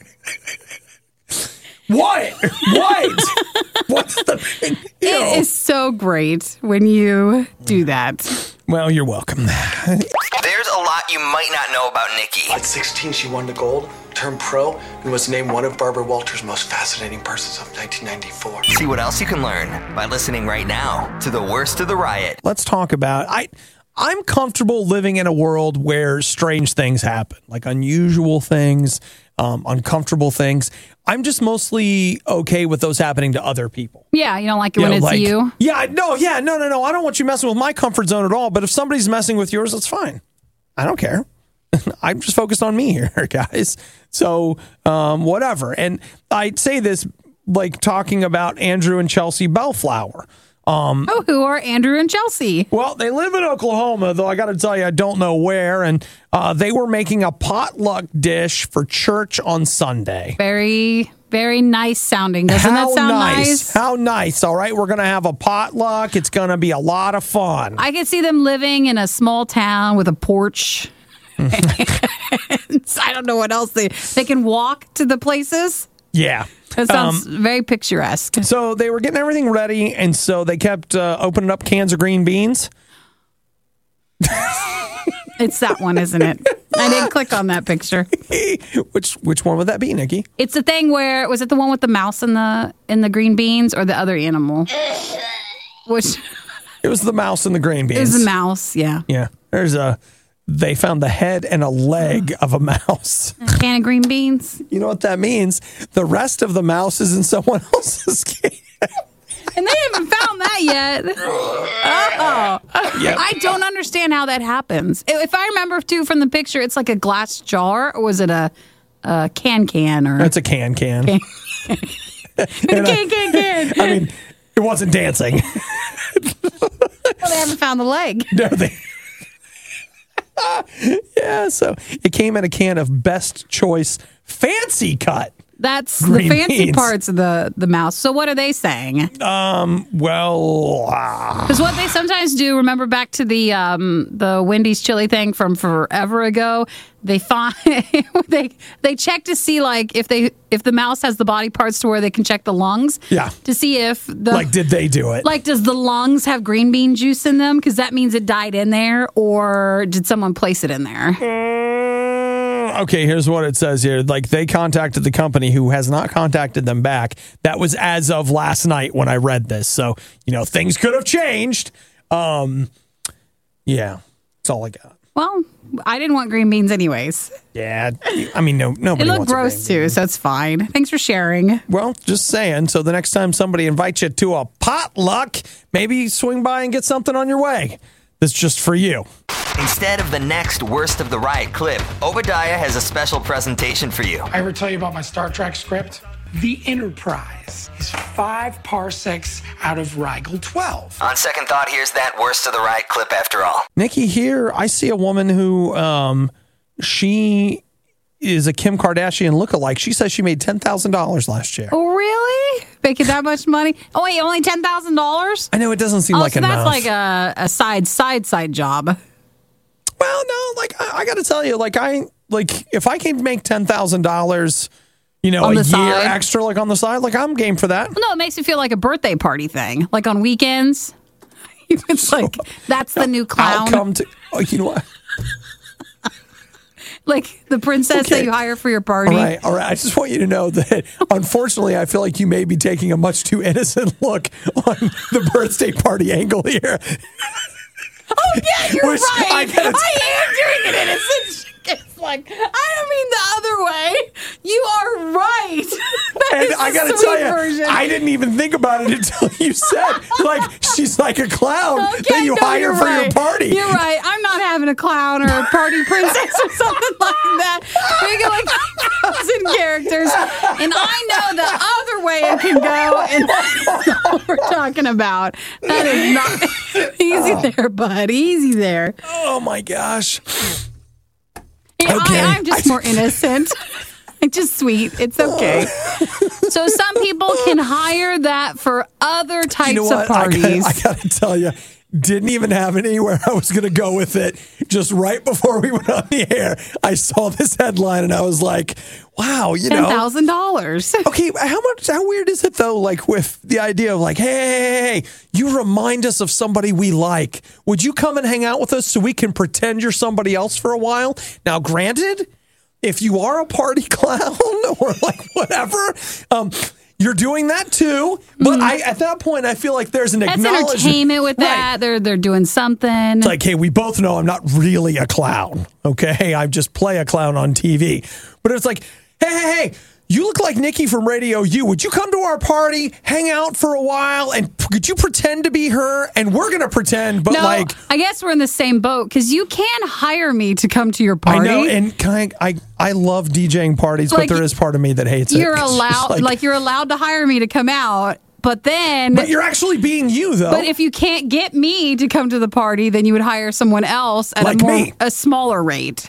What? What's the big deal? It is so great when you do that. Well, you're welcome. There's a lot you might not know about Nikki. At 16, she won the gold, turned pro, and was named one of Barbara Walters' most fascinating persons of 1994. See what else you can learn by listening right now to the worst of the riot. Let's talk about I'm comfortable living in a world where strange things happen, like unusual things, uncomfortable things. I'm just mostly okay with those happening to other people. Yeah, you don't like it when it's you? Yeah, no. I don't want you messing with my comfort zone at all. But if somebody's messing with yours, that's fine. I don't care. I'm just focused on me here, guys. So, whatever. And I say this like talking about Andrew and Chelsea Bellflower. Who are Andrew and Chelsea? Well, they live in Oklahoma, though I got to tell you, I don't know where. And they were making a potluck dish for church on Sunday. Very, very nice sounding. Doesn't that sound nice? How nice. All right. We're going to have a potluck. It's going to be a lot of fun. I can see them living in a small town with a porch. I don't know what else they can walk to the places. Yeah. That sounds very picturesque. So they were getting everything ready, and so they kept opening up cans of green beans. It's that one, isn't it? I didn't click on that picture. Which one would that be, Nikki? It's the thing where, was it the one with the mouse in the green beans or the other animal? Which? It was the mouse and the green beans. It was the mouse, yeah. Yeah. They found the head and a leg of a mouse. A can of green beans. You know what that means? The rest of the mouse is in someone else's can. And they haven't found that yet. Oh. Yep. I don't understand how that happens. If I remember, too, from the picture, it's like a glass jar, or was it a can? Or That's a can. Can. Can. I mean, it wasn't dancing. Well, they haven't found the leg. No, yeah, so it came in a can of Best Choice Fancy Cut. That's green the fancy beans. parts of the mouse. So what are they saying? Because what they sometimes do, remember back to the Wendy's chili thing from forever ago, they find they check to see like if the mouse has the body parts to where they can check the lungs. Yeah. To see if did they do it? Like, does the lungs have green bean juice in them? Because that means it died in there, or did someone place it in there? Okay, here's what it says here. Like, they contacted the company, who has not contacted them back. That was as of last night when I read this. So, things could have changed. Yeah, that's all I got. Well, I didn't want green beans anyways. Yeah, I mean, nobody It looked wants gross too, so it's fine. Thanks for sharing. Well, just saying. So the next time somebody invites you to a potluck, maybe swing by and get something on your way. That's just for you. Instead of the next worst of the riot clip, Obadiah has a special presentation for you. I ever tell you about my Star Trek script? The Enterprise is 5 parsecs out of Rigel 12. On second thought, here's that worst of the riot clip after all. Nikki, here I see a woman who she is a Kim Kardashian lookalike. She says she made $10,000 last year. Oh, really? Making that much money? Oh, wait, only $10,000? I know it doesn't seem like enough. That's like a side job. Well, no, like I got to tell you, if I can make $10,000, a year side. extra, like on the side, like I'm game for that. Well, no, it makes me feel like a birthday party thing, like on weekends. It's like that's the new clown. I'll come to. Oh, you know what? Like the princess that you hire for your party. All right. I just want you to know that, unfortunately, I feel like you may be taking a much too innocent look on the birthday party angle here. Oh, yeah, you're right. I am doing an innocent. It's like, I don't mean the other way. You are right. And I got to tell you, I didn't even think about it until you said, she's like a clown that you hire for your party. You're right. I'm not having a clown or a party princess or something like that. We get like 1,000 characters. And I know the other way it can go. And that's not what we're talking about. That is not easy there, bud. Easy there. Oh, my gosh. Okay. I'm just more innocent. Just sweet. It's okay. So some people can hire that for other types of parties. I got to tell you, didn't even have anywhere I was going to go with it. Just right before we went on the air, I saw this headline and I was like, wow, $10,000. Okay, how weird is it though? Like with the idea of like, hey, you remind us of somebody we like. Would you come and hang out with us so we can pretend you're somebody else for a while? Now, granted, if you are a party clown or like whatever, you're doing that too. But at that point, I feel like there's an acknowledgement. That's entertainment with that. They're doing something. It's like, hey, we both know I'm not really a clown. Okay, I just play a clown on TV. But it's like, hey, you look like Nikki from Radio U. Would you come to our party, hang out for a while, and could you pretend to be her? And we're going to pretend, but I guess we're in the same boat because you can hire me to come to your party. I know, and I love DJing parties, but there is part of me that hates it. You're allowed, you're allowed to hire me to come out. But you're actually being you, though. But if you can't get me to come to the party, then you would hire someone else at a smaller rate.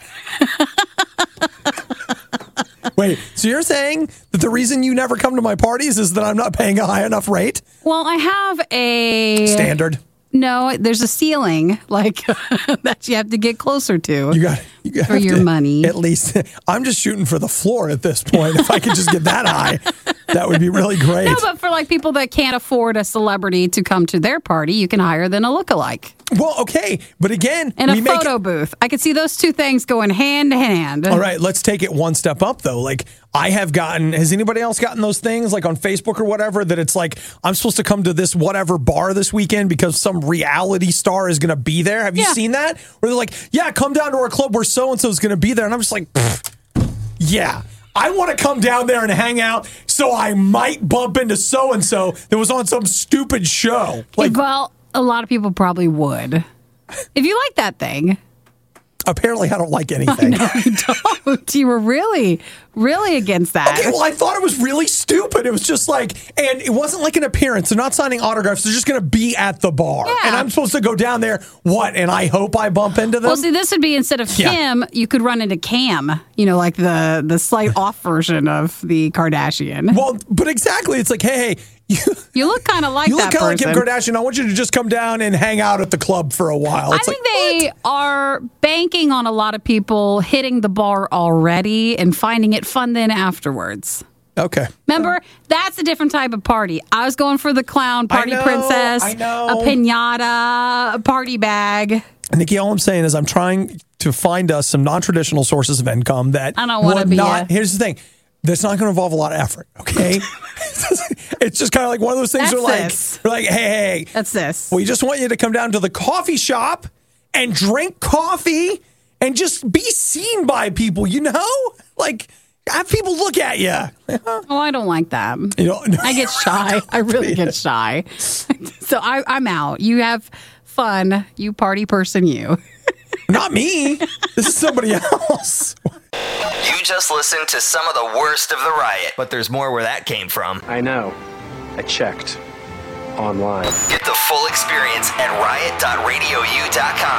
Wait, so you're saying that the reason you never come to my parties is that I'm not paying a high enough rate? Well, I have a standard. No, there's a ceiling that you have to get closer to. You got for your money. At least I'm just shooting for the floor at this point. If I could just get that high, that would be really great. No, but for people that can't afford a celebrity to come to their party, you can hire then a lookalike. Well, okay, but again, and a photo booth. I could see those two things going hand to hand. All right, let's take it one step up though. Like I have gotten. Has anybody else gotten those things like on Facebook or whatever that it's like I'm supposed to come to this whatever bar this weekend because some reality star is going to be there? Have you seen that? Where they're like, yeah, come down to our club where so and so is going to be there, and I'm just like, yeah. I want to come down there and hang out so I might bump into so and so that was on some stupid show. Well, a lot of people probably would. If you like that thing. Apparently, I don't like anything. No, you don't. You were really, really against that. Okay, well, I thought it was really stupid. It was just like, and it wasn't like an appearance. They're not signing autographs. They're just going to be at the bar. Yeah. And I'm supposed to go down there, and I hope I bump into them? Well, see, this would be instead of Kim, you could run into Cam, like the slight off version of the Kardashian. Well, but exactly. It's like, hey, you look kind of like that person. You look kind of like Kim Kardashian. I want you to just come down and hang out at the club for a while. I think they are banking on a lot of people hitting the bar already and finding it fun then afterwards. Okay. Remember, that's a different type of party. I was going for the clown, party princess, a piñata, a party bag. Nikki, all I'm saying is I'm trying to find us some non-traditional sources of income that I don't want to be. Here's the thing. That's not going to involve a lot of effort, okay? It's just kind of like one of those things where like, hey. That's this. We just want you to come down to the coffee shop and drink coffee and just be seen by people, Like, have people look at you. Oh, I don't like that. I get shy. I really get shy. So I'm out. You have fun. You party person, you. Not me. This is somebody else. You just listened to some of the worst of the riot, but there's more where that came from. I know. I checked online. Get the full experience at riot.radiou.com.